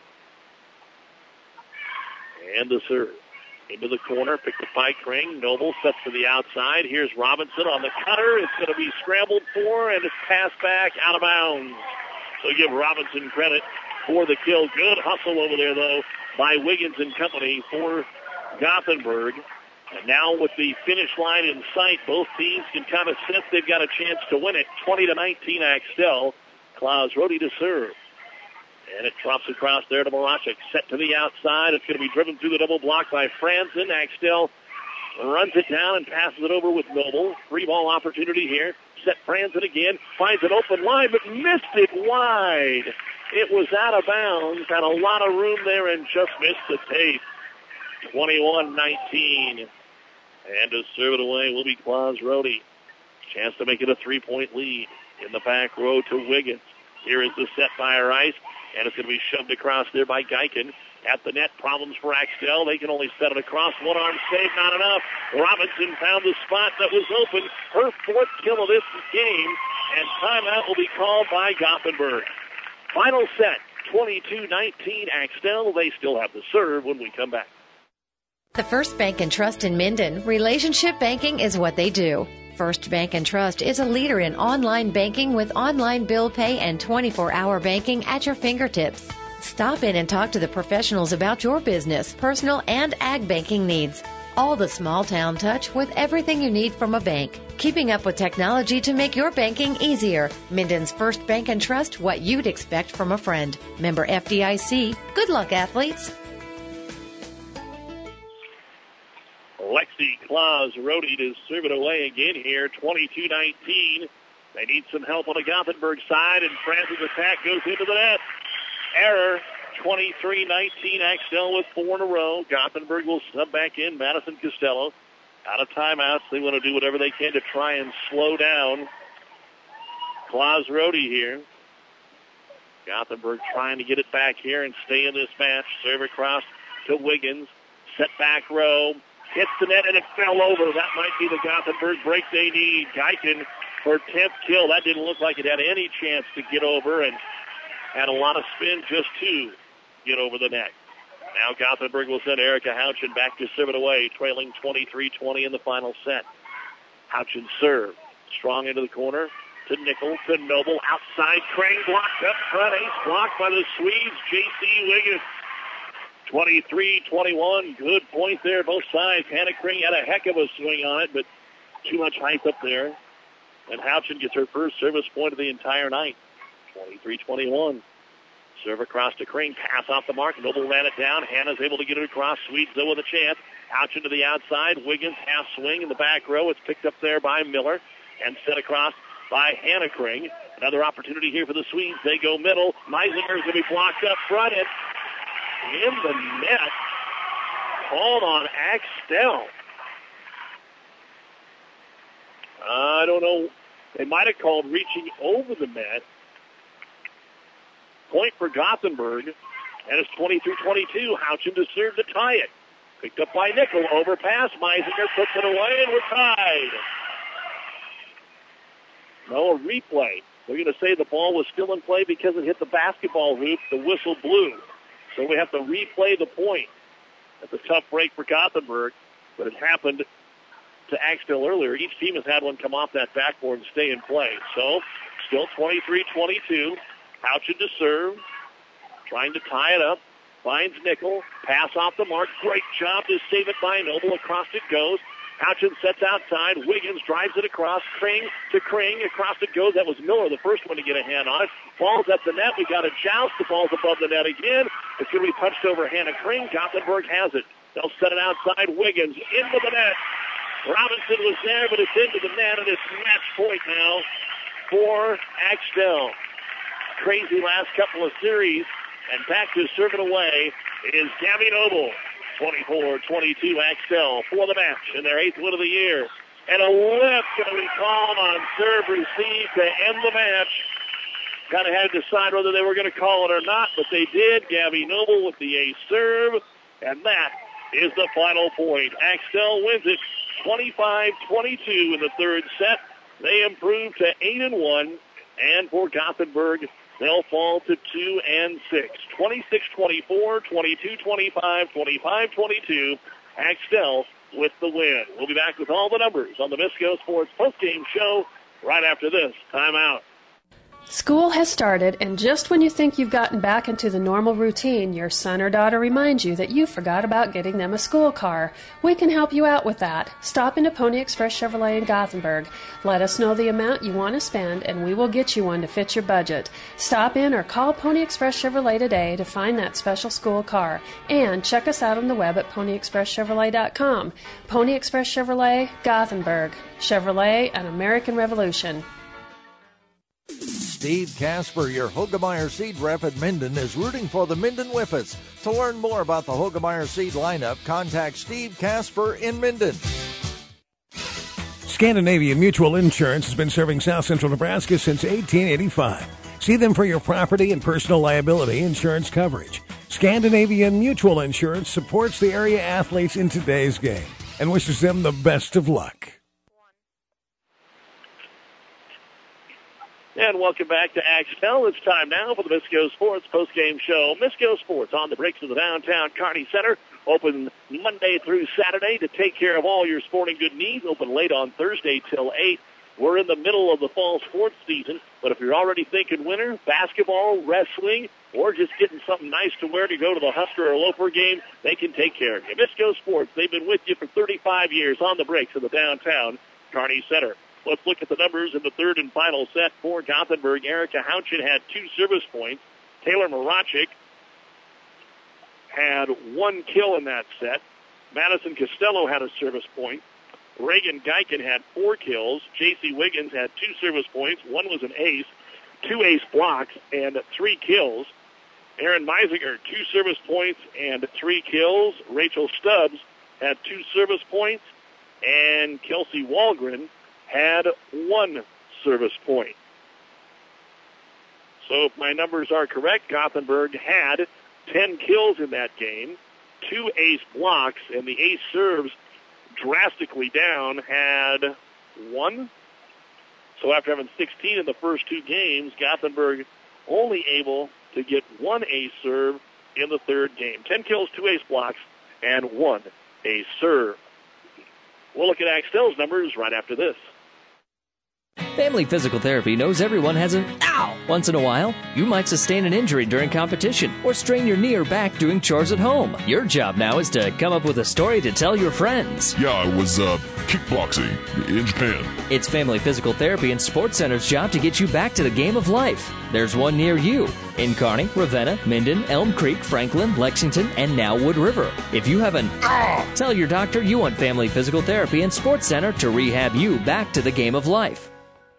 And the serve. Into the corner, picked up by Kring. Noble sets to the outside. Here's Robinson on the cutter. It's going to be scrambled for, and it's passed back out of bounds. So give Robinson credit for the kill. Good hustle over there, though, by Wiggins and company for Gothenburg. And now with the finish line in sight, both teams can kind of sense they've got a chance to win it. twenty to nineteen Axtell. Klaus Rohde to serve. And it drops across there to Marachik. Set to the outside. It's going to be driven through the double block by Franzen. Axtell runs it down and passes it over with Noble. Free ball opportunity here. Set Franzen again. Finds an open line, but missed it wide. It was out of bounds. Had a lot of room there and just missed the tape. twenty-one nineteen. And to serve it away will be Klaus Rohde. Chance to make it a three-point lead in the back row to Wiggins. Here is the set by Rice. And it's going to be shoved across there by Geiken. At the net, problems for Axtell. They can only set it across. One arm save, not enough. Robinson found the spot that was open. Her fourth kill of this game. And timeout will be called by Gothenburg. Final set, twenty-two nineteen Axtell. They still have the serve when we come back. The First Bank and Trust in Minden, relationship banking is what they do. First Bank and Trust is a leader in online banking with online bill pay and twenty-four hour banking at your fingertips. Stop in and talk to the professionals about your business, personal, and ag banking needs. All the small town touch with everything you need from a bank. Keeping up with technology to make your banking easier. Minden's First Bank and Trust, what you'd expect from a friend. Member F D I C. Good luck, athletes. Lexi Klaus Rohde to serve it away again here, twenty-two nineteen. They need some help on the Gothenburg side, and France's attack goes into the net. Error, twenty-three nineteen. Axtell with four in a row. Gothenburg will sub back in. Madison Costello out of timeouts. They want to do whatever they can to try and slow down Klaus Rohde here. Gothenburg trying to get it back here and stay in this match. Serve across to Wiggins. Set back row. Hits the net, and it fell over. That might be the Gothenburg break they need. Geiken, her tenth kill. That didn't look like it had any chance to get over, and had a lot of spin just to get over the net. Now Gothenburg will send Erica Houchin back to serve it away, trailing twenty-three twenty in the final set. Houchin serve. Strong into the corner to Nickel, to Noble. Outside, Crane blocked up front. Ace blocked by the Swedes, J C Wiggins. twenty-three twenty-one. Good point there, both sides. Hannah Kring had a heck of a swing on it, but too much height up there. And Houchin gets her first service point of the entire night. twenty-three twenty-one. Serve across to Kring. Pass off the mark. Noble ran it down. Hannah's able to get it across. Swedes though with a chance. Houchin to the outside. Wiggins half swing in the back row. It's picked up there by Miller and set across by Hannah Kring. Another opportunity here for the Swedes. They go middle. Meisinger's going to be blocked up front. And in the net. Called on Axtell. I don't know. They might have called reaching over the net. Point for Gothenburg. And it's twenty-three twenty-two. Houchin to serve to tie it. Picked up by Nickel. Overpass. Meisinger puts it away, and we're tied. No, a replay. They're going to say the ball was still in play because it hit the basketball hoop. The whistle blew. So we have to replay the point. That's a tough break for Gothenburg, but it happened to Axtell earlier. Each team has had one come off that backboard and stay in play. So still twenty-three twenty-two. Houchin to serve. Trying to tie it up. Finds Nickel. Pass off the mark. Great job to save it by Noble. Across it goes. Houchin sets outside. Wiggins drives it across. Kring to Kring. Across it goes. That was Miller, the first one to get a hand on it. Ball's at the net. We got a joust. The ball's above the net again. It's going to be punched over Hannah Kring. Gothenburg has it. They'll set it outside. Wiggins into the net. Robinson was there, but it's into the net, and it's match point now for Axtell. Crazy last couple of series, and back to serve it away is Gabby Noble. twenty-four twenty-two Axtell for the match in their eighth win of the year. And a lift going to be called on serve receive to end the match. Kind of had to decide whether they were going to call it or not, but they did. Gabby Noble with the ace serve, and that is the final point. Axtell wins it twenty-five twenty-two in the third set. They improve to eight and one, and for Gothenburg, they'll fall to two and six. twenty-six twenty-four, twenty-two twenty-five, twenty-five twenty-two. Axtell with the win. We'll be back with all the numbers on the Misco Sports postgame show right after this timeout. School has started, and just when you think you've gotten back into the normal routine, your son or daughter reminds you that you forgot about getting them a school car. We can help you out with that. Stop into Pony Express Chevrolet in Gothenburg. Let us know the amount you want to spend, and we will get you one to fit your budget. Stop in or call Pony Express Chevrolet today to find that special school car. And check us out on the web at pony express chevrolet dot com. Pony Express Chevrolet, Gothenburg. Chevrolet, an American Revolution. Steve Casper, your Hoegemeyer seed rep at Minden, is rooting for the Minden Whippets. To learn more about the Hoegemeyer seed lineup, contact Steve Casper in Minden. Scandinavian Mutual Insurance has been serving South Central Nebraska since eighteen eighty-five. See them for your property and personal liability insurance coverage. Scandinavian Mutual Insurance supports the area athletes in today's game and wishes them the best of luck. And welcome back to Axtell. It's time now for the Misco Sports postgame show. Misco Sports on the breaks of the downtown Kearney Center. Open Monday through Saturday to take care of all your sporting good needs. Open late on Thursday till eight. We're in the middle of the fall sports season, but if you're already thinking winter, basketball, wrestling, or just getting something nice to wear to go to the Husker or Loper game, they can take care of you. Misco Sports, they've been with you for thirty-five years on the breaks of the downtown Kearney Center. Let's look at the numbers in the third and final set for Gothenburg. Erica Houchin had two service points. Taylor Marachik had one kill in that set. Madison Costello had a service point. Reagan Geiken had four kills. J C Wiggins had two service points. One was an ace, two ace blocks, and three kills. Aaron Meisinger, two service points and three kills. Rachel Stubbs had two service points. And Kelsey Walgren had one service point. So if my numbers are correct, Gothenburg had ten kills in that game, two ace blocks, and the ace serves drastically down had one. So after having sixteen in the first two games, Gothenburg only able to get one ace serve in the third game. Ten kills, two ace blocks, and one ace serve. We'll look at Axtell's numbers right after this. Family Physical Therapy knows everyone has an ow once in a while. You might sustain an injury during competition or strain your knee or back doing chores at home. Your job now is to come up with a story to tell your friends. Yeah, I was uh, kickboxing in Japan. It's Family Physical Therapy and Sports Center's job to get you back to the game of life. There's one near you in Kearney, Ravenna, Minden, Elm Creek, Franklin, Lexington, and now Wood River. If you have an ah, tell your doctor you want Family Physical Therapy and Sports Center to rehab you back to the game of life.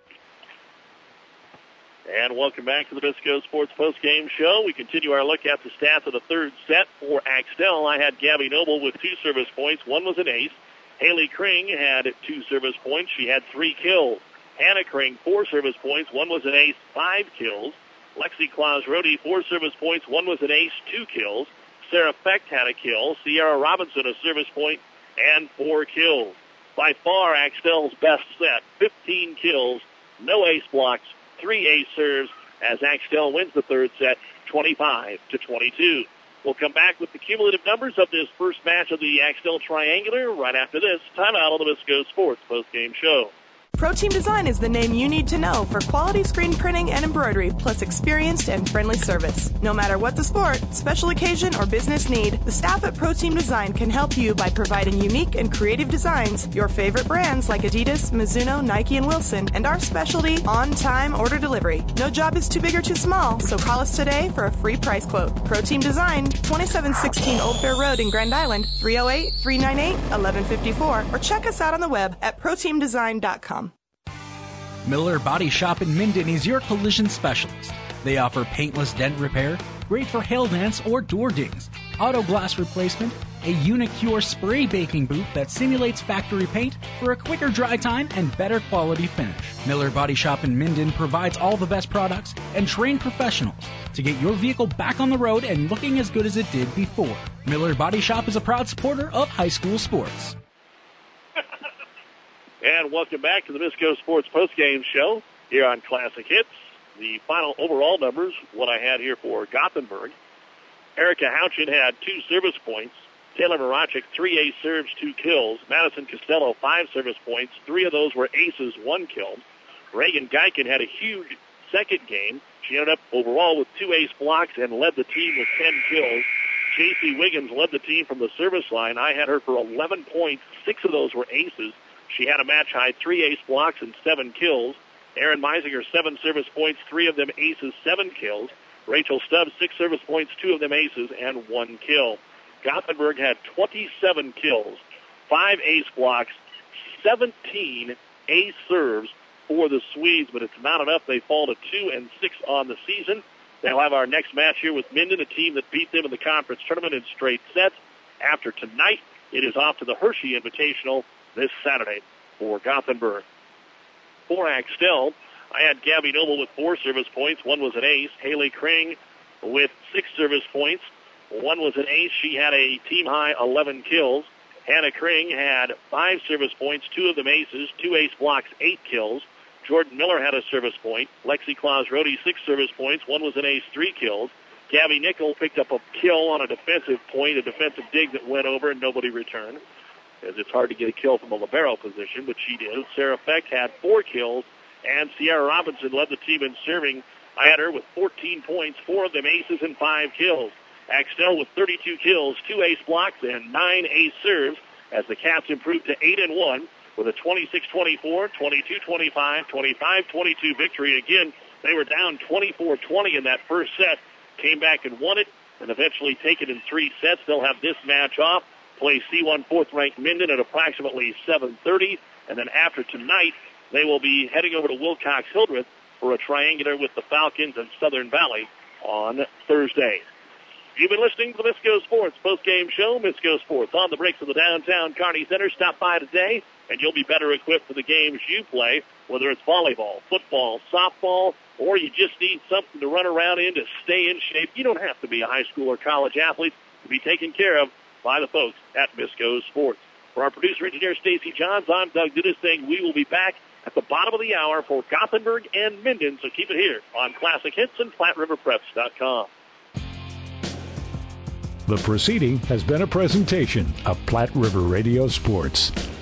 And welcome back to the Bisco Sports Post-Game Show. We continue our look at the stats of the third set for Axtell. I had Gabby Noble with two service points. One was an ace. Haley Kring had two service points. She had three kills. Hannah Kring, four service points. One was an ace, five kills. Lexi Claus-Rody, four service points. One was an ace, two kills. Sarah Fecht had a kill. Sierra Robinson, a service point, and four kills. By far, Axtell's best set, fifteen kills, no ace blocks, three ace serves, as Axtell wins the third set, twenty-five to twenty-two. We'll come back with the cumulative numbers of this first match of the Axtell Triangular right after this timeout on the Bisco Sports Post-Game Show. Pro Team Design is the name you need to know for quality screen printing and embroidery, plus experienced and friendly service. No matter what the sport, special occasion, or business need, the staff at Pro Team Design can help you by providing unique and creative designs, your favorite brands like Adidas, Mizuno, Nike, and Wilson, and our specialty, on-time order delivery. No job is too big or too small, so call us today for a free price quote. Pro Team Design, twenty-seven sixteen Old Fair Road in Grand Island, three oh eight, three nine eight, one one five four, or check us out on the web at pro team design dot com. Miller Body Shop in Minden is your collision specialist. They offer paintless dent repair, great for hail dents or door dings, auto glass replacement, a Unicure spray baking booth that simulates factory paint for a quicker dry time and better quality finish. Miller Body Shop in Minden provides all the best products and trained professionals to get your vehicle back on the road and looking as good as it did before. Miller Body Shop is a proud supporter of high school sports. And welcome back to the Bisco Sports Postgame Show here on Classic Hits. The final overall numbers, what I had here for Gothenburg. Erica Houchin had two service points. Taylor Marachik, three ace serves, two kills. Madison Costello, five service points. Three of those were aces, one kill. Reagan Geiken had a huge second game. She ended up overall with two ace blocks and led the team with ten kills. J C Wiggins led the team from the service line. I had her for eleven points. Six of those were aces. She had a match-high three ace blocks and seven kills. Erin Meisinger, seven service points, three of them aces, seven kills. Rachel Stubbs, six service points, two of them aces, and one kill. Gothenburg had twenty-seven kills, five ace blocks, seventeen ace serves for the Swedes, but it's not enough. They fall to two and six on the season. They'll have our next match here with Minden, a team that beat them in the conference tournament in straight sets. After tonight, it is off to the Hershey Invitational this Saturday for Gothenburg. For Axtell, I had Gabby Noble with four service points. One was an ace. Haley Kring with six service points. One was an ace. She had a team-high eleven kills. Hannah Kring had five service points, two of them aces, two ace blocks, eight kills. Jordan Miller had a service point. Lexi Claus-Rody, six service points. One was an ace, three kills. Gabby Nickel picked up a kill on a defensive point, a defensive dig that went over and nobody returned, as it's hard to get a kill from a libero position, but she did. Sarah Fecht had four kills, and Sierra Robinson led the team in serving. I had her with fourteen points, four of them aces and five kills. Axtell with thirty-two kills, two ace blocks, and nine ace serves, as the Cats improved to eight and one with a twenty-six twenty-four, twenty-two twenty-five, twenty-five twenty-two victory. Again, they were down twenty-four twenty in that first set, came back and won it, and eventually take it in three sets. They'll have this match off, play C one fourth-ranked Minden at approximately seven thirty, and then after tonight, they will be heading over to Wilcox-Hildreth for a triangular with the Falcons and Southern Valley on Thursday. You've been listening to the Misco Sports post-game show. Misco Sports on the breaks of the downtown Kearney Center. Stop by today, and you'll be better equipped for the games you play, whether it's volleyball, football, softball, or you just need something to run around in to stay in shape. You don't have to be a high school or college athlete to be taken care of by the folks at Misco Sports. For our producer engineer Stacy Johns, I'm Doug Dudas saying we will be back at the bottom of the hour for Gothenburg and Minden, so keep it here on Classic Hits and Flat River Preps dot com. The proceeding has been a presentation of Platte River Radio Sports.